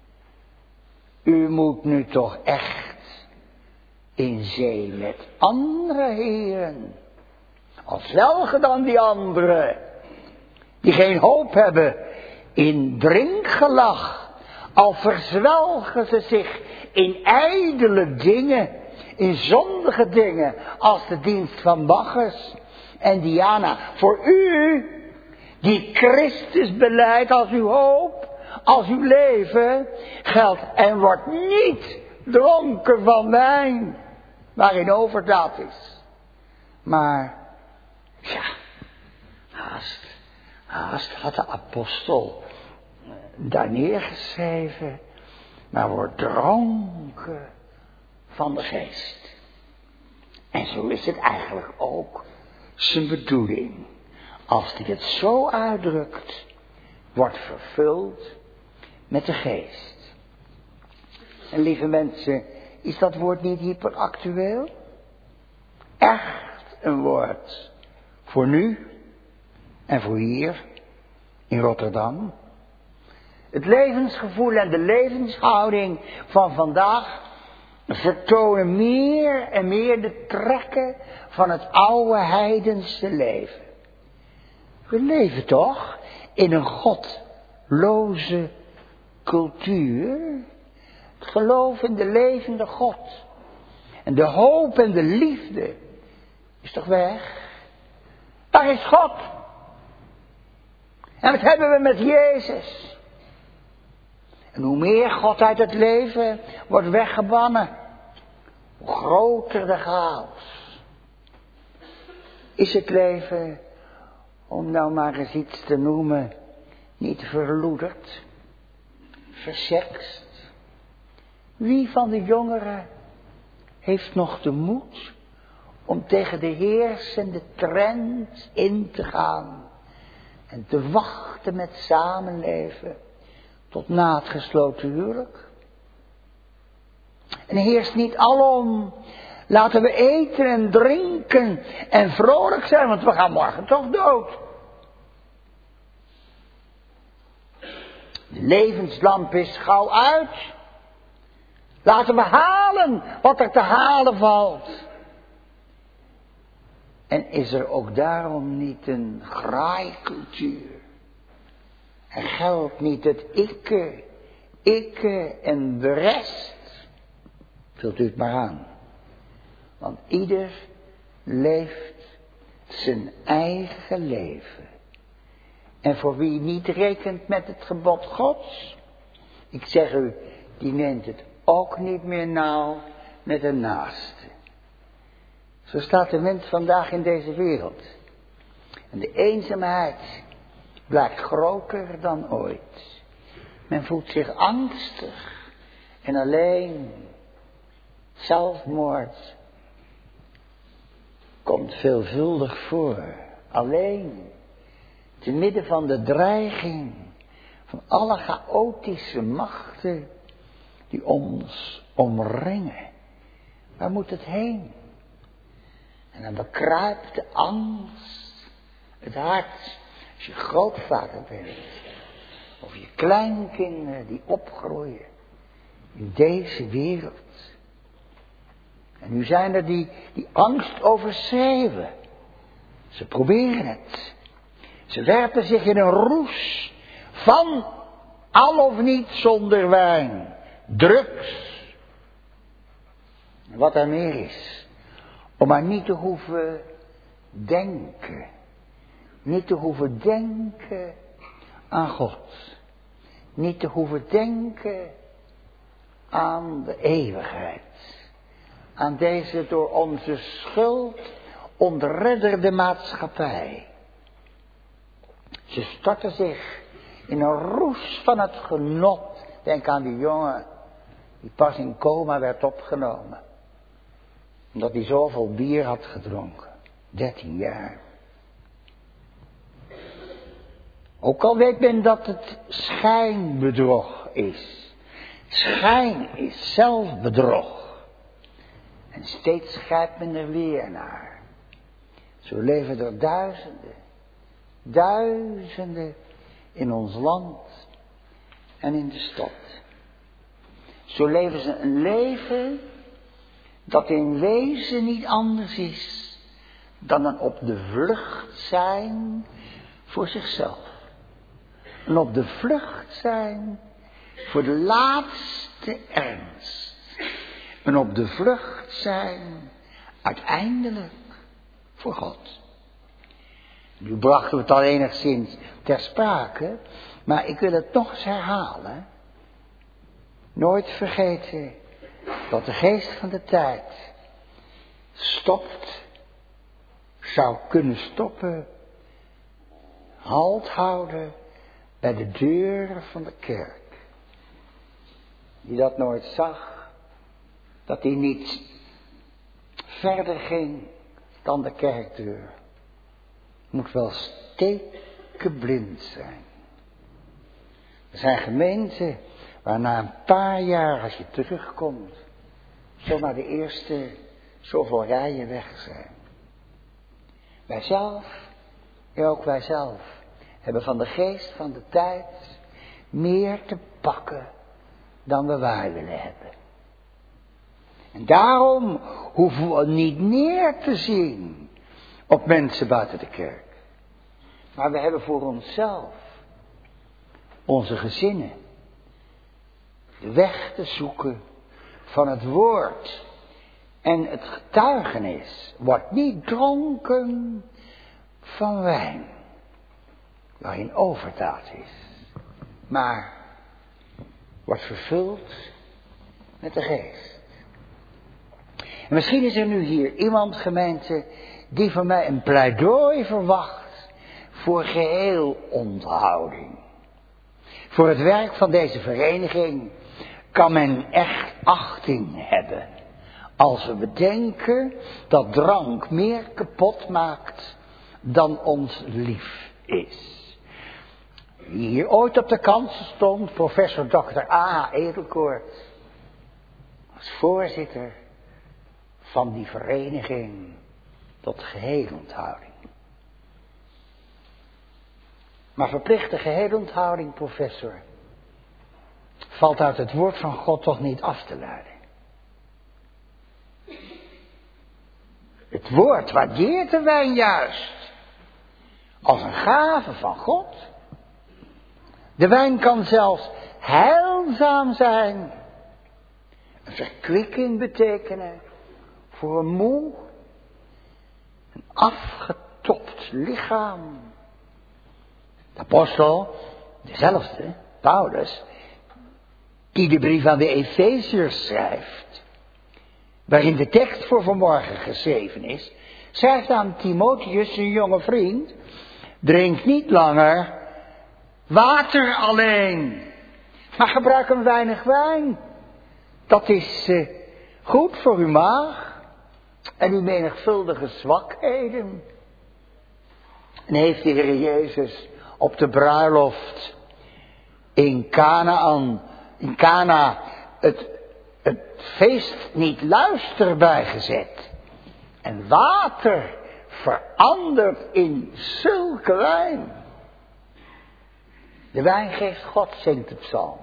U moet nu toch echt in zee met andere heren. Als welke dan die anderen, die geen hoop hebben in drinkgelach, al verzwelgen ze zich in ijdele dingen, in zondige dingen, als de dienst van Bacchus en Diana. Voor u, die Christus belijdt als uw hoop, als uw leven, geldt en wordt niet dronken van wijn, waarin overdaad is. Maar, ja, haast, haast had de apostel daar neergeschreven, maar wordt dronken van de geest. En zo is het eigenlijk ook zijn bedoeling. Als hij het zo uitdrukt, wordt vervuld met de geest. En lieve mensen, is dat woord niet hyperactueel? Echt een woord voor nu en voor hier in Rotterdam. Het levensgevoel en de levenshouding van vandaag vertonen meer en meer de trekken van het oude heidense leven. We leven toch in een godloze cultuur. Het geloof in de levende God. En de hoop en de liefde is toch weg? Daar is God. En wat hebben we met Jezus? En hoe meer God uit het leven wordt weggebannen, hoe groter de chaos. Is het leven, om nou maar eens iets te noemen, niet verloederd, versekst? Wie van de jongeren heeft nog de moed om tegen de heersende trend in te gaan en te wachten met samenleven tot na het gesloten huwelijk? En heerst niet alom, laten we eten en drinken en vrolijk zijn, want we gaan morgen toch dood. De levenslamp is gauw uit. Laten we halen wat er te halen valt. En is er ook daarom niet een graaikultuur? En geldt niet het ikke, ikke en de rest? Vult u het maar aan. Want ieder leeft zijn eigen leven. En voor wie niet rekent met het gebod Gods, ik zeg u, die neemt het ook niet meer nauw met de naaste. Zo staat de mens vandaag in deze wereld. En de eenzaamheid blijkt groter dan ooit. Men voelt zich angstig en alleen. Zelfmoord komt veelvuldig voor. Alleen. Te midden van de dreiging van alle chaotische machten die ons omringen. Waar moet het heen? En dan bekruipt de angst het hart als je grootvader bent. Of je kleinkinderen die opgroeien in deze wereld. En nu zijn er die, die angst overschreeuwen. Ze proberen het. Ze werpen zich in een roes van al of niet zonder wijn, drugs. En wat er meer is, om maar niet te hoeven denken. Niet te hoeven denken aan God. Niet te hoeven denken aan de eeuwigheid. Aan deze door onze schuld ontredderde maatschappij. Ze storten zich in een roes van het genot. Denk aan die jongen die pas in coma werd opgenomen. Omdat hij zoveel bier had gedronken. dertien jaar. Ook al weet men dat het schijnbedrog is. Schijn is zelfbedrog. En steeds grijpt men er weer naar. Zo leven er duizenden. Duizenden in ons land en in de stad. Zo leven ze een leven dat in wezen niet anders is dan een op de vlucht zijn voor zichzelf. Een op de vlucht zijn voor de laatste ernst. Een op de vlucht zijn uiteindelijk voor God. Nu brachten we het al enigszins ter sprake, maar ik wil het nog eens herhalen. Nooit vergeten dat de geest van de tijd stopt, zou kunnen stoppen, halt houden bij de deur van de kerk. Die dat nooit zag, dat hij niet verder ging dan de kerkdeur. Moet wel stekenblind zijn. Er zijn gemeenten waar na een paar jaar, als je terugkomt, zomaar de eerste zoveel rijen weg zijn. Wij zelf, en ook wij zelf, hebben van de geest van de tijd meer te pakken dan we waar willen hebben. En daarom hoeven we niet neer te zien op mensen buiten de kerk. Maar we hebben voor onszelf, onze gezinnen, de weg te zoeken van het woord en het getuigenis. Wordt niet dronken van wijn, waarin overdaad is, maar wordt vervuld met de geest. En misschien is er nu hier iemand, gemeente, die van mij een pleidooi verwacht voor geheel onthouding. Voor het werk van deze vereniging kan men echt achting hebben, als we bedenken dat drank meer kapot maakt dan ons lief is. Wie hier ooit op de kansel stond, professor dokter A H Edelkoort, als voorzitter van die vereniging tot geheelonthouding. Maar verplichte geheelonthouding, professor, valt uit het woord van God toch niet af te leiden. Het woord waardeert de wijn juist als een gave van God. De wijn kan zelfs heilzaam zijn, een verkwikking betekenen voor een moe, een afgetopt lichaam. De apostel, dezelfde, Paulus, die de brief aan de Efeziërs schrijft, waarin de tekst voor vanmorgen geschreven is, schrijft aan Timotheus, zijn jonge vriend, drink niet langer water alleen, maar gebruik een weinig wijn. Dat is uh, goed voor uw maag en uw menigvuldige zwakheden. En heeft de Heer Jezus op de bruiloft in Canaan, in Cana het, het feest niet luister bijgezet, En water verandert in zulke wijn. De wijn geeft God, zingt de psalm.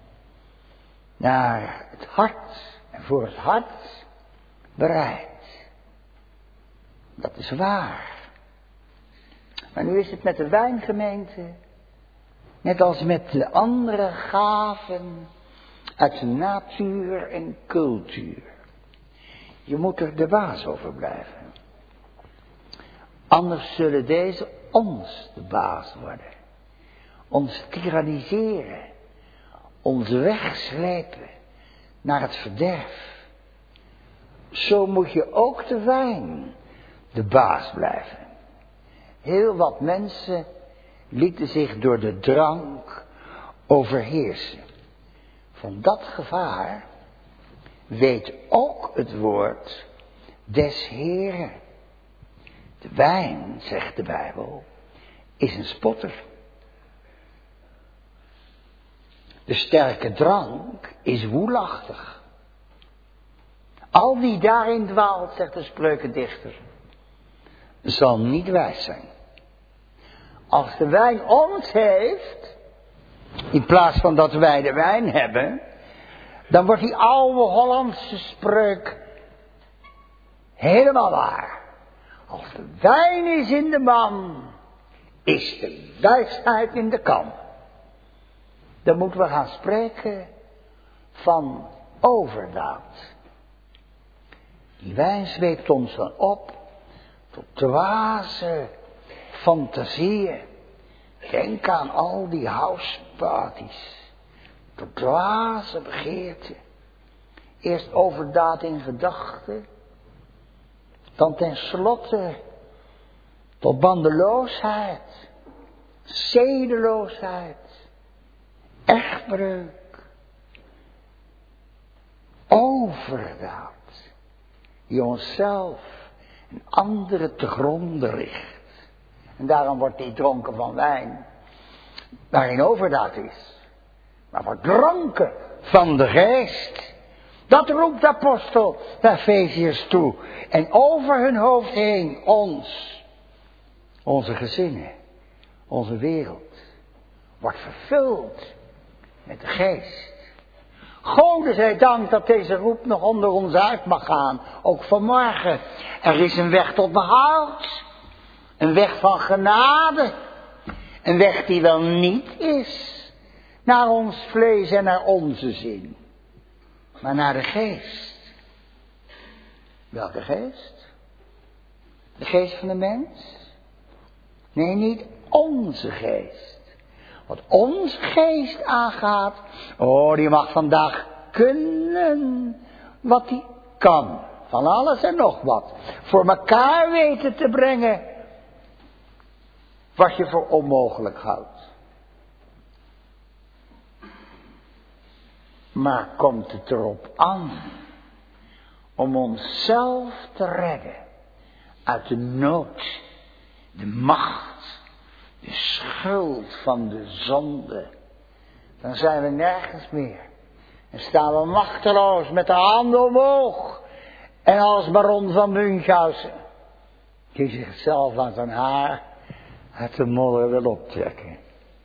Naar het hart en voor het hart bereid. Dat is waar. Maar nu is het met de wijngemeente, net als met de andere gaven uit de natuur en cultuur. Je moet er de baas over blijven. Anders zullen deze ons de baas worden. Ons tyranniseren. Ons wegslepen naar het verderf. Zo moet je ook de wijn de baas blijven. Heel wat mensen lieten zich door de drank overheersen. Van dat gevaar weet ook het woord des Heeren. De wijn, zegt de Bijbel, is een spotter. De sterke drank is woelachtig. Al wie daarin dwaalt, zegt de spreukendichter, zal niet wijs zijn. Als de wijn ons heeft, in plaats van dat wij de wijn hebben, dan wordt die oude Hollandse spreuk helemaal waar. Als de wijn is in de man, is de wijsheid in de kan. Dan moeten we gaan spreken van overdaad. Die wijn zweept ons dan op tot dwaze fantasieën. Denk aan al die houseparties. Tot dwaze begeerten. Eerst overdaad in gedachten. Dan tenslotte tot bandeloosheid. Zedeloosheid. Echtbreuk. Overdaad. Die onszelf en anderen te gronde richt. En daarom wordt niet dronken van wijn waarin overdaad is. Maar wordt dronken van de geest. Dat roept de apostel de Efeziërs toe. En over hun hoofd heen ons, onze gezinnen, onze wereld, wordt vervuld met de geest. Gode zij dank dat deze roep nog onder ons uit mag gaan. Ook vanmorgen. Er is een weg tot behoud. Een weg van genade. Een weg die wel niet is naar ons vlees en naar onze zin. Maar naar de geest. Welke geest? De geest van de mens? Nee, niet onze geest. Wat onze geest aangaat, oh, die mag vandaag kunnen wat die kan. Van alles en nog wat. Voor elkaar weten te brengen wat je voor onmogelijk houdt. Maar komt het erop aan om onszelf te redden uit de nood, de macht, de schuld van de zonde, dan zijn we nergens meer. En staan we machteloos met de handen omhoog. En als baron van Münchhausen, die zichzelf aan zijn haar uit de modder wil optrekken.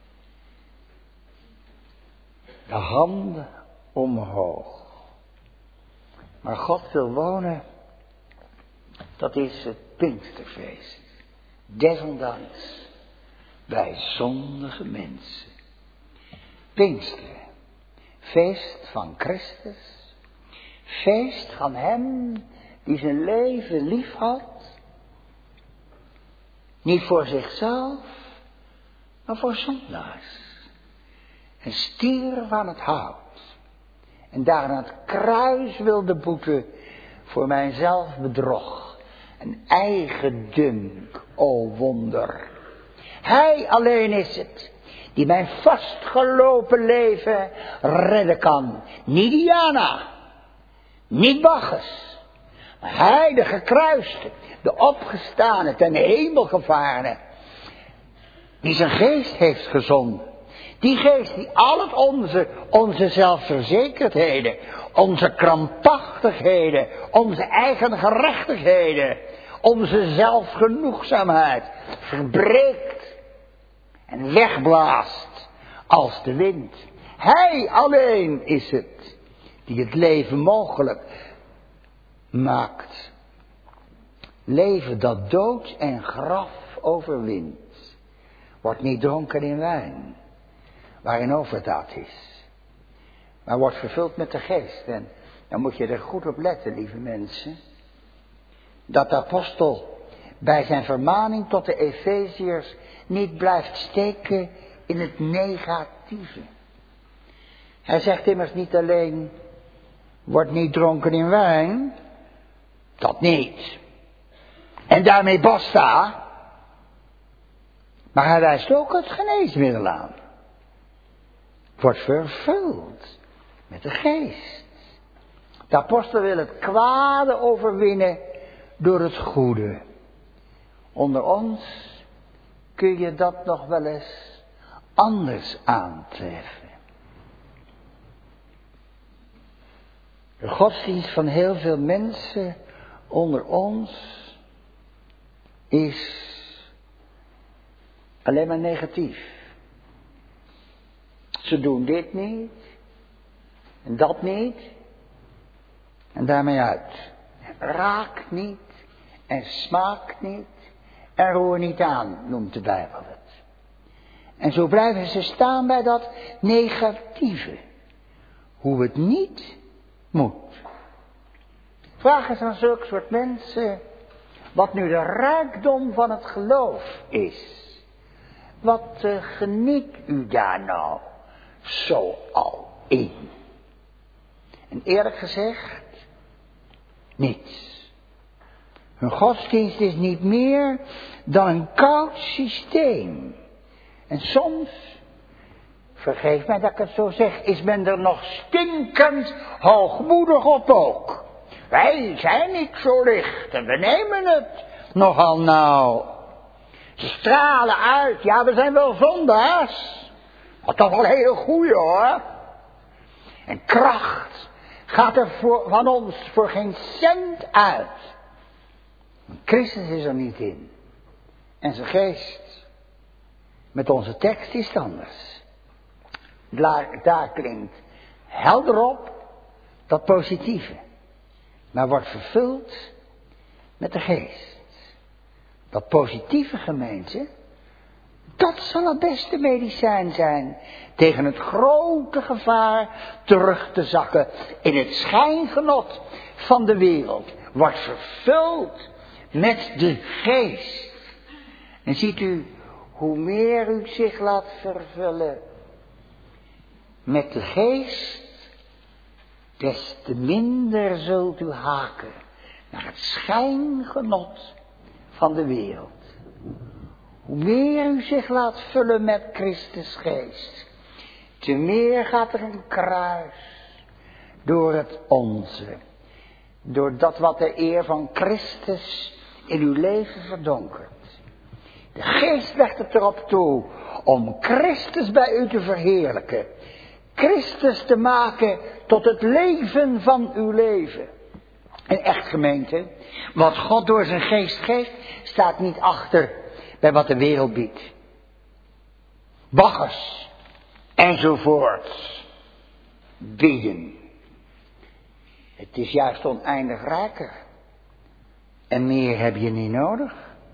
De handen omhoog. Maar God wil wonen, dat is het Pinksterfeest. Desondanks bij zondige mensen. Pinksteren, feest van Christus, feest van hem die zijn leven lief had. Niet voor zichzelf, maar voor zondaars. En stierf aan het hout. En daar aan het kruis wilde boeten voor mijn zelfbedrog. Een eigendunk, o wonder. Hij alleen is het die mijn vastgelopen leven redden kan. Niet Diana, niet Bacchus, maar hij de gekruiste, de opgestane, ten hemel gevarene, die zijn geest heeft gezonden. Die geest die al het onze, onze zelfverzekerdheden, onze krampachtigheden, onze eigen gerechtigheden onze zelfgenoegzaamheid verbreekt en wegblaast als de wind. Hij alleen is het die het leven mogelijk maakt. Leven dat dood en graf overwint. Wordt niet dronken in wijn, waarin overdaad is, maar wordt vervuld met de geest. En dan moet je er goed op letten, lieve mensen, dat de apostel bij zijn vermaning tot de Efeziërs niet blijft steken in het negatieve. Hij zegt immers niet alleen, word niet dronken in wijn, dat niet. En daarmee basta. Maar hij wijst ook het geneesmiddel aan. Wordt vervuld met de geest. De apostel wil het kwade overwinnen door het goede. Onder ons kun je dat nog wel eens anders aantreffen. De godsdienst van heel veel mensen onder ons is alleen maar negatief. Ze doen dit niet en dat niet en daarmee uit. Raak niet en smaak niet en roer niet aan, noemt de Bijbel het. En zo blijven ze staan bij dat negatieve. Hoe het niet moet. Vraag eens aan zulke soort mensen wat nu de rijkdom van het geloof is. Wat uh, geniet u daar nou zo al in? En eerlijk gezegd, niets. Hun godsdienst is niet meer dan een koud systeem. En soms, vergeef mij dat ik het zo zeg, is men er nog stinkend hoogmoedig op ook. Wij zijn niet zo licht en we nemen het nogal nauw. Ze stralen uit, ja, we zijn wel zondaars, maar toch wel heel goeie hoor. En kracht gaat er voor, van ons voor geen cent uit. Christus is er niet in. En zijn geest. Met onze tekst is het anders. Daar, daar klinkt helder op dat positieve. Maar wordt vervuld met de geest. Dat positieve, gemeente, dat zal het beste medicijn zijn tegen het grote gevaar terug te zakken in het schijngenot van de wereld. Wordt vervuld met de geest. En ziet u, hoe meer u zich laat vervullen met de geest, des te minder zult u haken naar het schijngenot van de wereld. Hoe meer u zich laat vullen met Christus geest, te meer gaat er een kruis door het onze. Door dat wat de eer van Christus in uw leven verdonkert. De geest legt het erop toe om Christus bij u te verheerlijken. Christus te maken tot het leven van uw leven. En echt, gemeente, wat God door zijn geest geeft, staat niet achter bij wat de wereld biedt. Baggers enzovoort bieden. Het is juist oneindig rijker. En meer heb je niet nodig.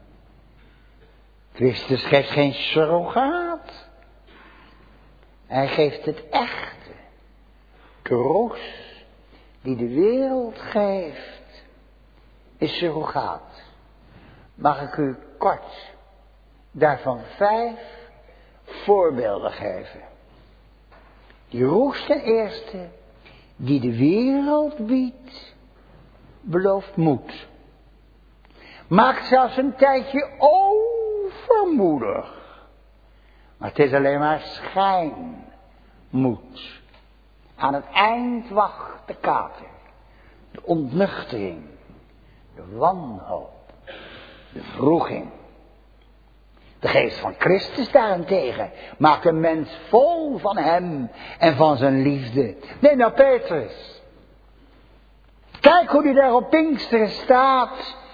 Christus geeft geen surrogaat. Hij geeft het echte. De roes die de wereld geeft is surrogaat. Mag ik u kort daarvan vijf voorbeelden geven. Die roes ten eerste die de wereld biedt, belooft moed. Maakt zelfs een tijdje overmoedig. Maar het is alleen maar schijnmoed. Aan het eind wacht de kater, de ontnuchtering, de wanhoop, de wroeging. De geest van Christus daarentegen maakt een mens vol van hem en van zijn liefde. Neem nou Petrus. Kijk hoe hij daar op Pinksteren staat.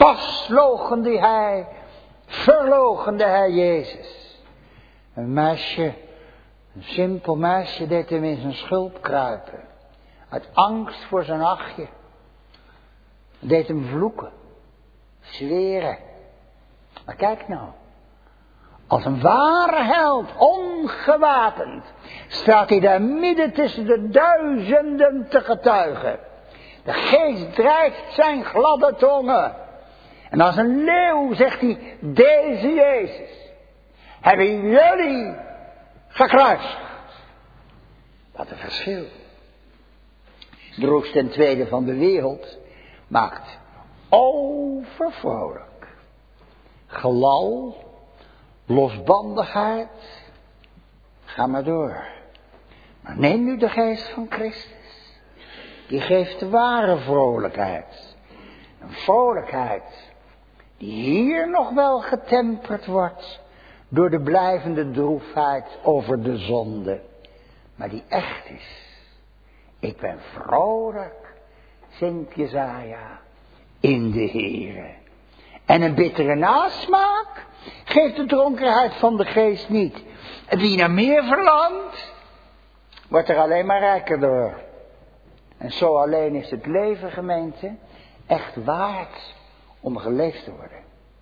pas loochende hij, verloochende hij Jezus. Een meisje, een simpel meisje, deed hem in zijn schulp kruipen. Uit angst voor zijn achtje. Deed hem vloeken. Zweren. Maar kijk nou. Als een ware held, ongewapend, staat hij daar midden tussen de duizenden te getuigen. De geest drijft zijn gladde tongen. En als een leeuw zegt hij, deze Jezus hebben jullie gekruisigd. Wat een verschil. De roes ten tweede van de wereld maakt overvrolijk. Gelal, losbandigheid, ga maar door. Maar neem nu de geest van Christus. Die geeft de ware vrolijkheid. Een vrolijkheid die hier nog wel getemperd wordt door de blijvende droefheid over de zonde. Maar die echt is. Ik ben vrolijk, zingt Jesaja, in de Heere. En een bittere nasmaak geeft de dronkenheid van de geest niet. Wie naar meer verlangt, wordt er alleen maar rijker door. En zo alleen is het leven, gemeente, echt waard om geleefd te worden.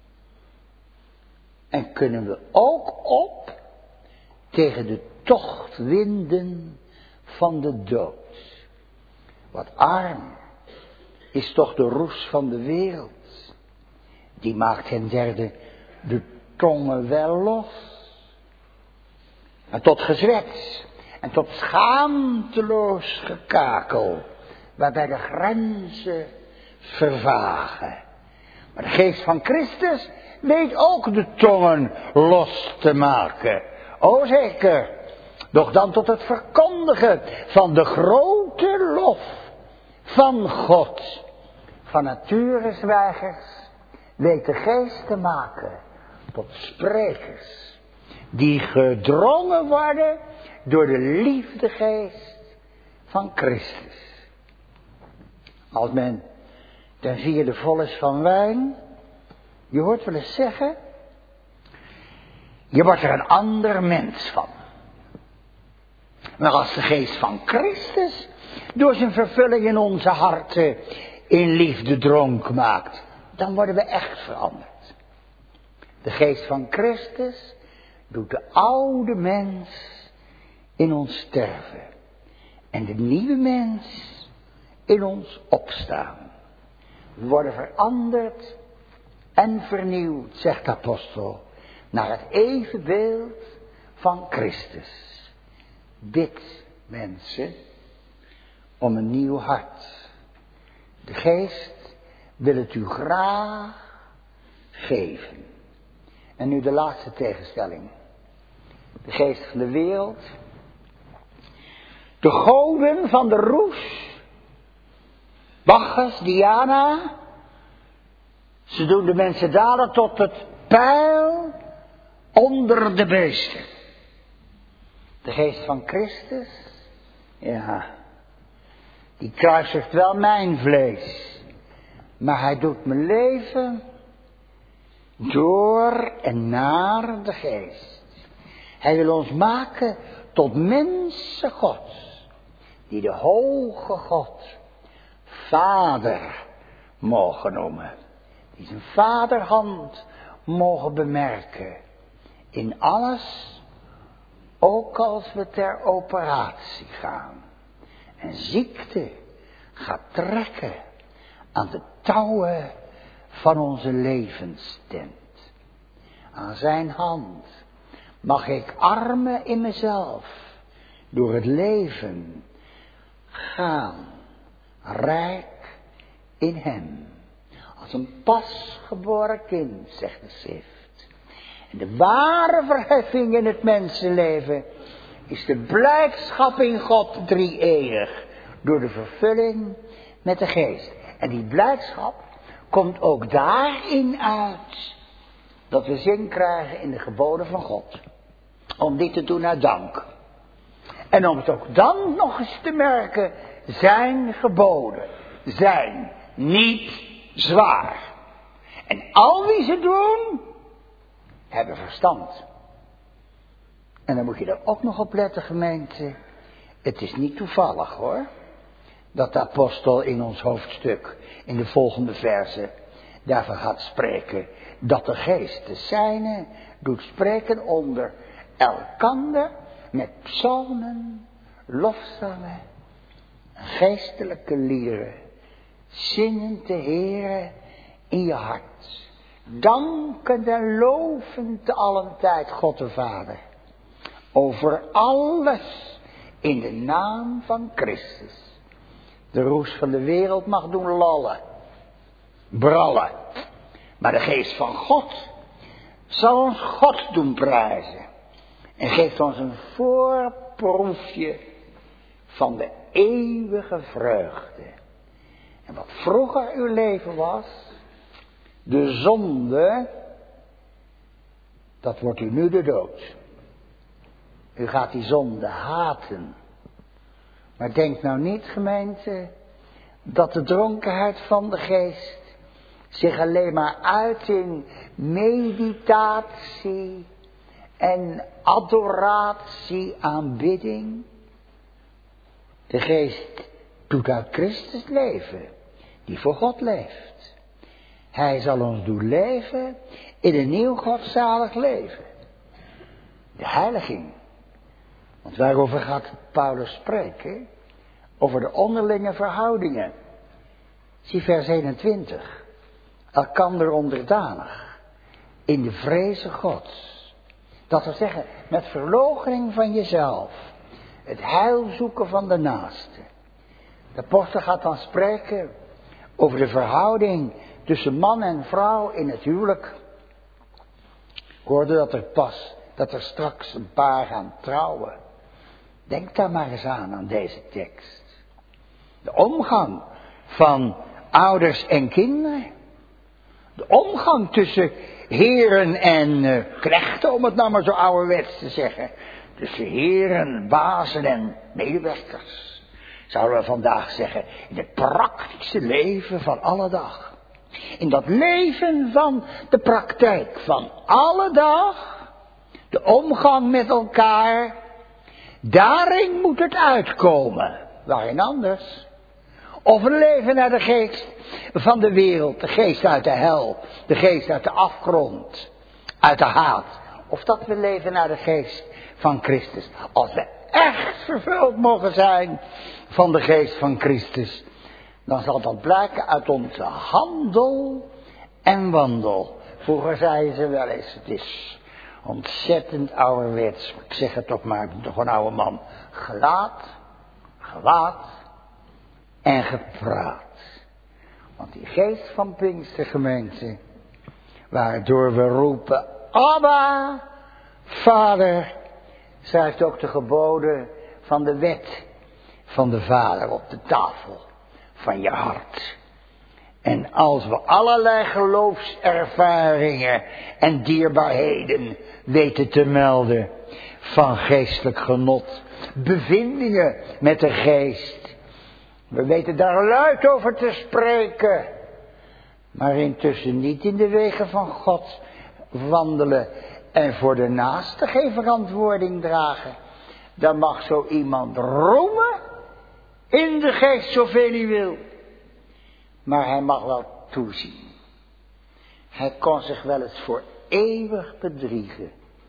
En kunnen we ook op tegen de tochtwinden van de dood. Wat arm is toch de roes van de wereld. Die maakt ten derde de tongen wel los. En tot gezwets en tot schaamteloos gekakel, waarbij de grenzen vervagen. Maar de geest van Christus weet ook de tongen los te maken. O zeker, doch dan tot het verkondigen van de grote lof van God. Van nature zwijgers weet de geest te maken tot sprekers die gedrongen worden door de liefdegeest van Christus. Als men ten vierde vol is van wijn, je hoort wel eens zeggen, je wordt er een ander mens van. Maar als de geest van Christus door zijn vervulling in onze harten in liefde dronk maakt, dan worden we echt veranderd. De geest van Christus doet de oude mens in ons sterven. En de nieuwe mens in ons opstaan. We worden veranderd en vernieuwd, zegt de apostel, naar het evenbeeld van Christus. Bid, mensen, om een nieuw hart. De geest wil het u graag geven. En nu de laatste tegenstelling. De geest van de wereld. De goden van de roes. Bacchus, Diana. Ze doen de mensen dalen tot het pijl onder de beesten. De geest van Christus. Ja. Die kruisigt wel mijn vlees. Maar hij doet mijn leven door en naar de geest. Hij wil ons maken tot mensen Gods. Die de hoge God Vader mogen noemen. Die zijn vaderhand mogen bemerken. In alles, ook als we ter operatie gaan. En ziekte gaat trekken aan de touwen van onze levenstent. Aan zijn hand mag ik armen in mezelf door het leven gaan, rijk in hem. Als een pasgeboren kind, zegt de schrift. En de ware verheffing in het mensenleven is de blijdschap in God drie-eeuwig door de vervulling met de geest. En die blijdschap komt ook daarin uit dat we zin krijgen in de geboden van God. Om dit te doen uit dank. En om het ook dan nog eens te merken, zijn geboden zijn niet zwaar. En al wie ze doen, hebben verstand. En dan moet je er ook nog op letten, gemeente. Het is niet toevallig hoor, dat de apostel in ons hoofdstuk, in de volgende verse, daarvan gaat spreken, dat de geest de zijne doet spreken onder elkander met psalmen, lofzangen, geestelijke liederen, zingend de Heere in je hart. Danken en loven te allen tijd God de Vader. Over alles in de naam van Christus. De roes van de wereld mag doen lallen, brallen. Maar de geest van God zal ons God doen prijzen. En geeft ons een voorproefje van de eeuwige vreugde. En wat vroeger uw leven was, de zonde, dat wordt u nu de dood. U gaat die zonde haten. Maar denk nou niet, gemeente, dat de dronkenheid van de geest zich alleen maar uit in meditatie en adoratie, aanbidding. De geest doet uit Christus leven, die voor God leeft. Hij zal ons doen leven in een nieuw godzalig leven. De heiliging. Want waarover gaat Paulus spreken? Over de onderlinge verhoudingen. Zie vers eenentwintig. Elkander onderdanig. In de vreze Gods. Dat wil zeggen, met verloochening van jezelf. Het heil zoeken van de naaste. De apostel gaat dan spreken over de verhouding tussen man en vrouw in het huwelijk. Ik hoorde dat er pas, dat er straks een paar gaan trouwen. Denk daar maar eens aan, aan deze tekst. De omgang van ouders en kinderen. De omgang tussen heren en uh, knechten, om het nou maar zo ouderwets te zeggen. Tussen heren, bazen en medewerkers. Zouden we vandaag zeggen, in het praktische leven van alle dag. In dat leven van de praktijk van alle dag. De omgang met elkaar. Daarin moet het uitkomen. Waarin anders? Of we leven naar de geest van de wereld. De geest uit de hel. De geest uit de afgrond. Uit de haat. Of dat we leven naar de geest van Christus. Als we echt vervuld mogen zijn van de geest van Christus. Dan zal dat blijken uit onze handel en wandel. Vroeger zeiden ze wel eens, het is ontzettend ouderwets. Ik zeg het toch maar, ik ben toch een oude man. Gelaat, gelaat en gepraat. Want die geest van Pinkstergemeente, waardoor we roepen, Abba, Vader, schrijft ook de geboden van de wet van de Vader op de tafel van je hart. En als we allerlei geloofservaringen en dierbaarheden weten te melden van geestelijk genot, bevindingen met de geest, we weten daar luid over te spreken, maar intussen niet in de wegen van God wandelen en voor de naaste geen verantwoording dragen, dan mag zo iemand roemen in de geest zoveel hij wil. Maar hij mag wel toezien. Hij kon zich wel eens voor eeuwig bedriegen.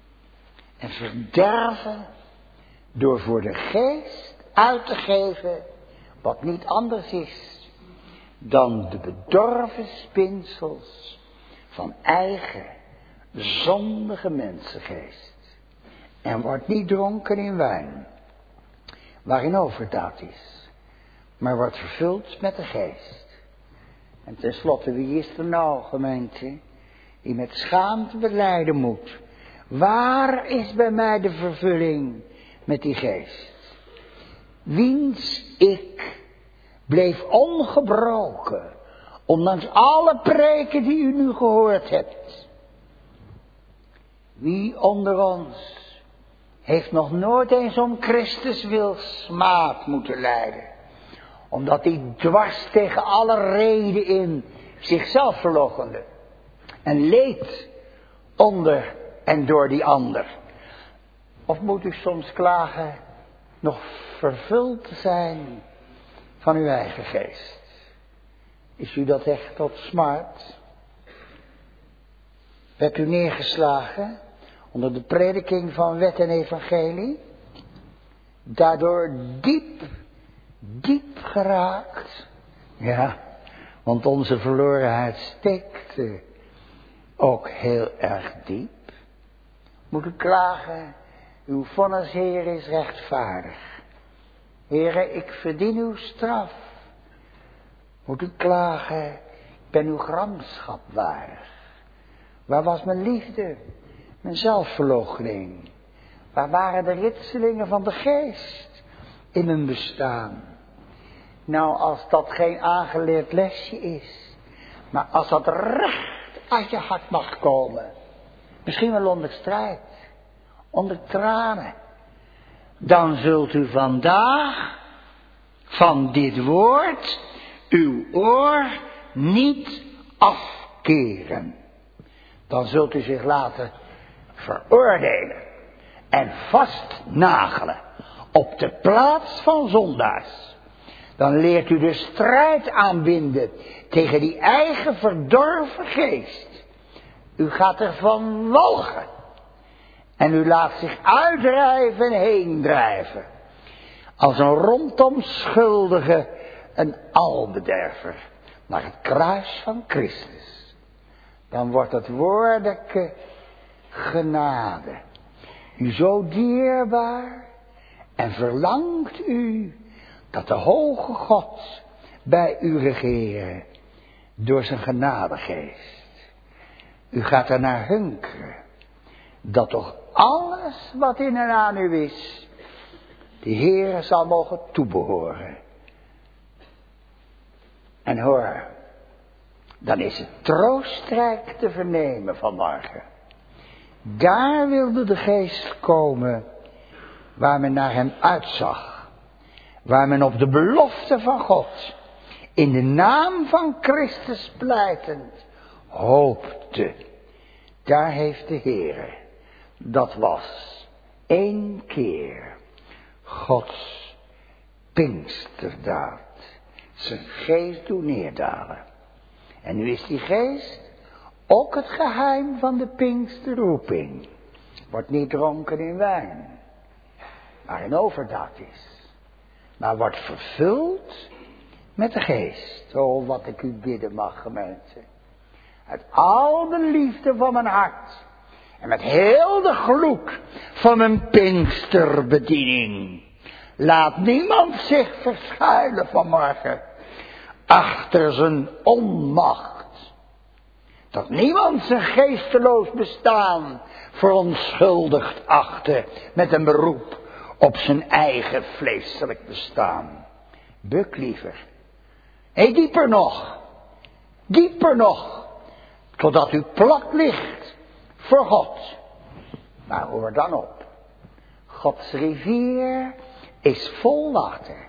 En verderven door voor de geest uit te geven wat niet anders is dan de bedorven spinsels van eigen zondige mensengeest. En wordt niet dronken in wijn, waarin overdaad is, maar wordt vervuld met de geest. En tenslotte, wie is er nou, gemeente, die met schaamte belijden moet? Waar is bij mij de vervulling met die geest? Wiens ik bleef ongebroken, ondanks alle preken die u nu gehoord hebt. Wie onder ons heeft nog nooit eens om Christus wil smaad moeten lijden, omdat hij dwars tegen alle reden in zichzelf verloochende, en leed onder en door die ander? Of moet u soms klagen nog vervuld te zijn van uw eigen geest? Is u dat echt tot smart? Werd u neergeslagen onder de prediking van wet en evangelie? Daardoor diep, diep geraakt? Ja, want onze verlorenheid steekt ook heel erg diep. Moet u klagen, uw vonnis, Heer, is rechtvaardig. Heere, ik verdien uw straf. Moet u klagen, ik ben uw gramschap waardig. Waar was mijn liefde, mijn zelfverloochening? Waar waren de ritselingen van de geest in mijn bestaan? Nou, als dat geen aangeleerd lesje is, maar als dat recht uit je hart mag komen, misschien wel onder strijd, onder tranen, dan zult u vandaag van dit woord uw oor niet afkeren. Dan zult u zich laten veroordelen en vastnagelen op de plaats van zondaars. Dan leert u de strijd aanbinden tegen die eigen verdorven geest. U gaat ervan walgen. En u laat zich uitdrijven en heen drijven. Als een rondom schuldige, een albederver. Naar het kruis van Christus. Dan wordt het woordelijke genade u zo dierbaar. En verlangt u dat de hoge God bij u regeren. Door zijn genadegeest. U gaat er naar hunkeren. Dat toch alles wat in en aan u is, de Heere zal mogen toebehoren. En hoor, dan is het troostrijk te vernemen vanmorgen. Daar wilde de geest komen waar men naar hem uitzag. Waar men op de belofte van God, in de naam van Christus pleitend, hoopte. Daar heeft de Heere, dat was één keer, Gods Pinksterdaad, zijn geest doen neerdalen. En nu is die geest ook het geheim van de Pinksterroeping. Wordt niet dronken in wijn, maar in overdaad is. Maar wordt vervuld met de geest. Oh, wat ik u bidden mag, gemeente. Uit al de liefde van mijn hart. En met heel de gloed van mijn Pinksterbediening. Laat niemand zich verschuilen vanmorgen. Achter zijn onmacht. Dat niemand zijn geesteloos bestaan verontschuldigd achten met een beroep op zijn eigen vleeselijk bestaan. Buk liever. Hé, hey, dieper nog. Dieper nog. Totdat u plat ligt voor God. Maar hoor dan op. Gods rivier is vol water.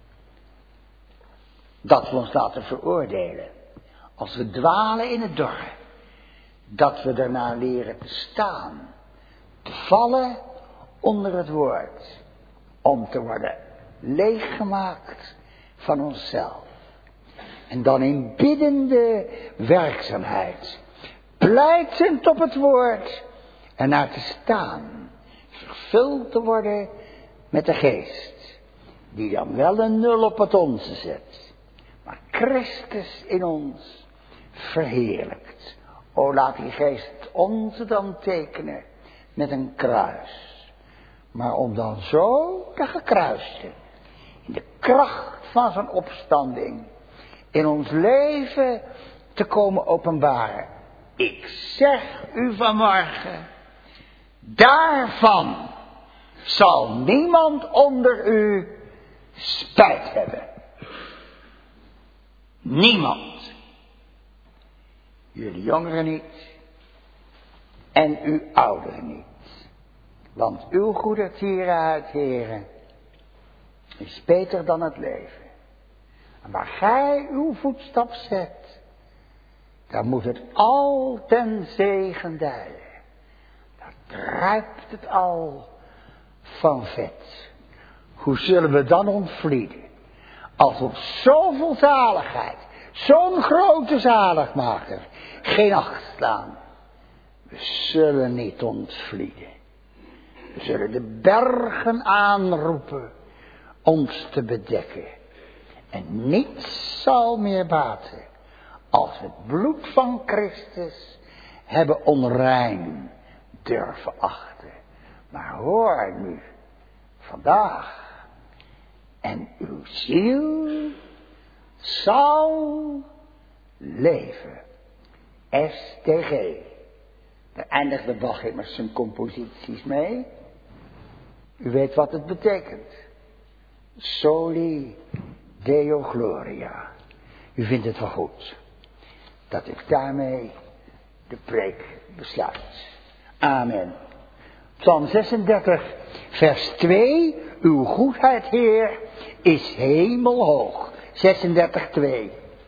Dat we ons laten veroordelen. Als we dwalen in het dorre. Dat we daarna leren te staan. Te vallen onder het woord. Om te worden leeggemaakt van onszelf. En dan in biddende werkzaamheid. Pleitend op het woord. En naar te staan. Vervuld te worden met de geest. Die dan wel een nul op het onze zet. Maar Christus in ons verheerlijkt. O, laat die geest onze dan tekenen met een kruis. Maar om dan zo de gekruiste, in de kracht van zijn opstanding, in ons leven te komen openbaren. Ik zeg u vanmorgen, daarvan zal niemand onder u spijt hebben. Niemand. Jullie jongeren niet. En u ouderen niet. Want uw goedertierenheid, heren, is beter dan het leven. En waar gij uw voetstap zet, dan moet het al ten zegen dijden. Daar druipt het al van vet. Hoe zullen we dan ontvlieden? Als op zoveel zaligheid, zo'n grote zaligmaker, geen acht slaan. We zullen niet ontvlieden. We zullen de bergen aanroepen ons te bedekken. En niets zal meer baten als we het bloed van Christus hebben onrein durven achten. Maar hoor nu, vandaag, en uw ziel zal leven. S T G. Daar eindigde Bach immers zijn composities mee. U weet wat het betekent. Soli Deo Gloria. U vindt het wel goed dat ik daarmee de preek besluit. Amen. Psalm zesendertig, vers twee. Uw goedheid, Heer, is hemelhoog. zesendertig, twee.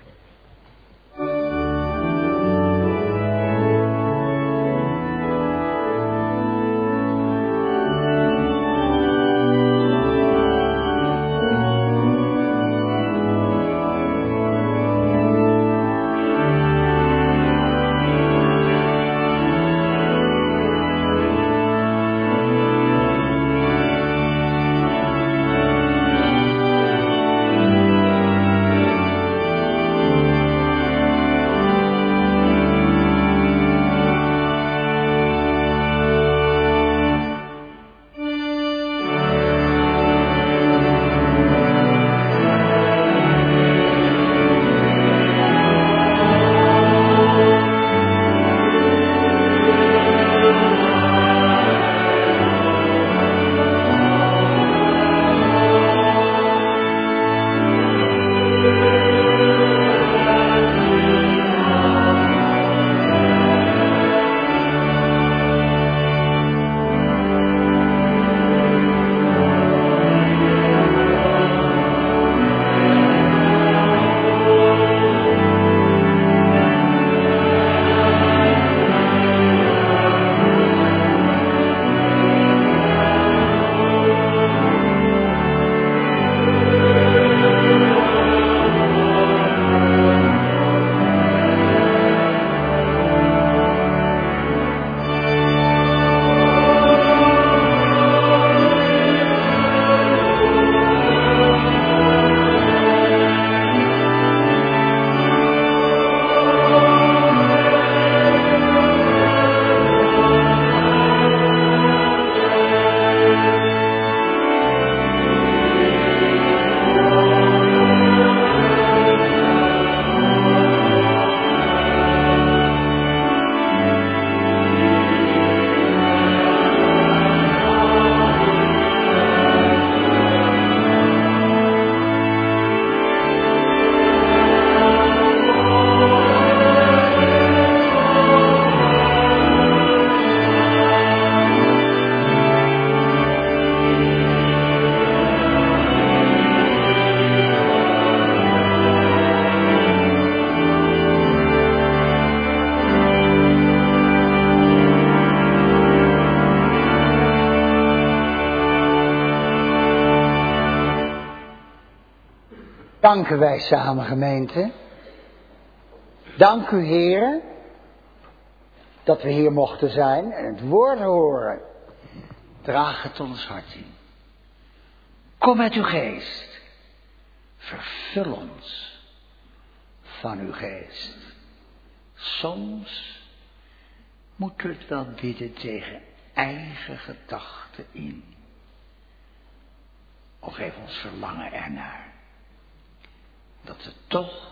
Danken wij samen, gemeente. Dank u, Heere, dat we hier mochten zijn en het woord horen. Draag het ons hart in. Kom met uw geest. Vervul ons van uw geest. Soms moeten we het wel bidden tegen eigen gedachten in. Of geef ons verlangen ernaar. Dat we toch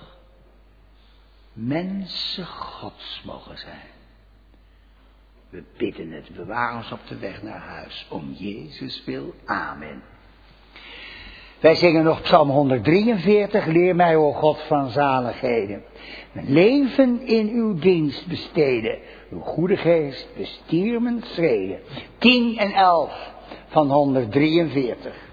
mensen Gods mogen zijn. We bidden het, bewaar ons op de weg naar huis. Om Jezus wil, amen. Wij zingen nog Psalm honderddrieënveertig. Leer mij, o God van zaligheden, mijn leven in uw dienst besteden. Uw goede geest bestier mijn schreden. tien en elf van honderddrieënveertig.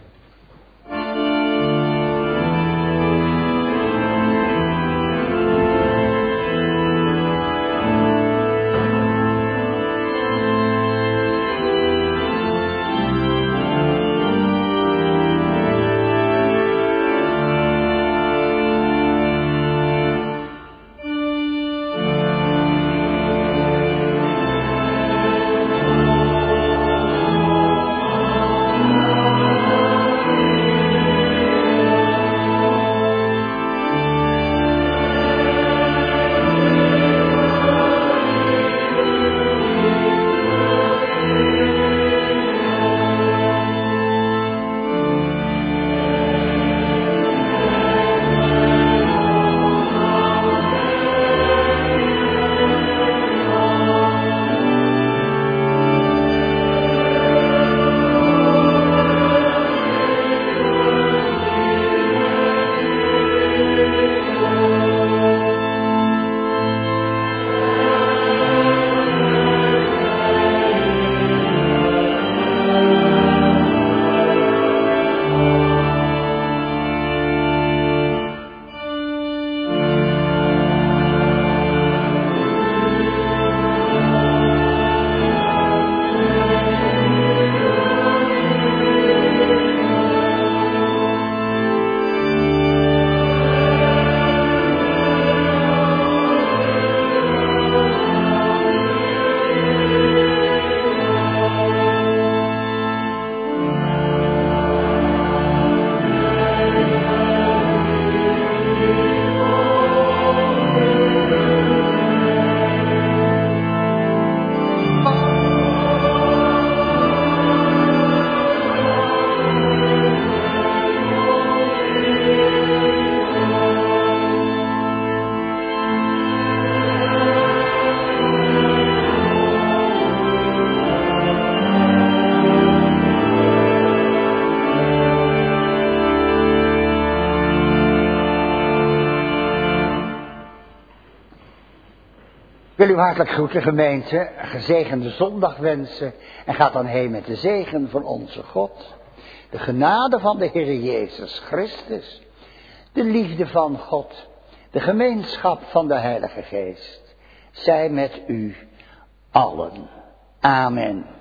wil u hartelijk groeten, gemeente, een gezegende zondag wensen en gaat dan heen met de zegen van onze God. De genade van de Heer Jezus Christus, de liefde van God, de gemeenschap van de Heilige Geest, zij met u allen. Amen.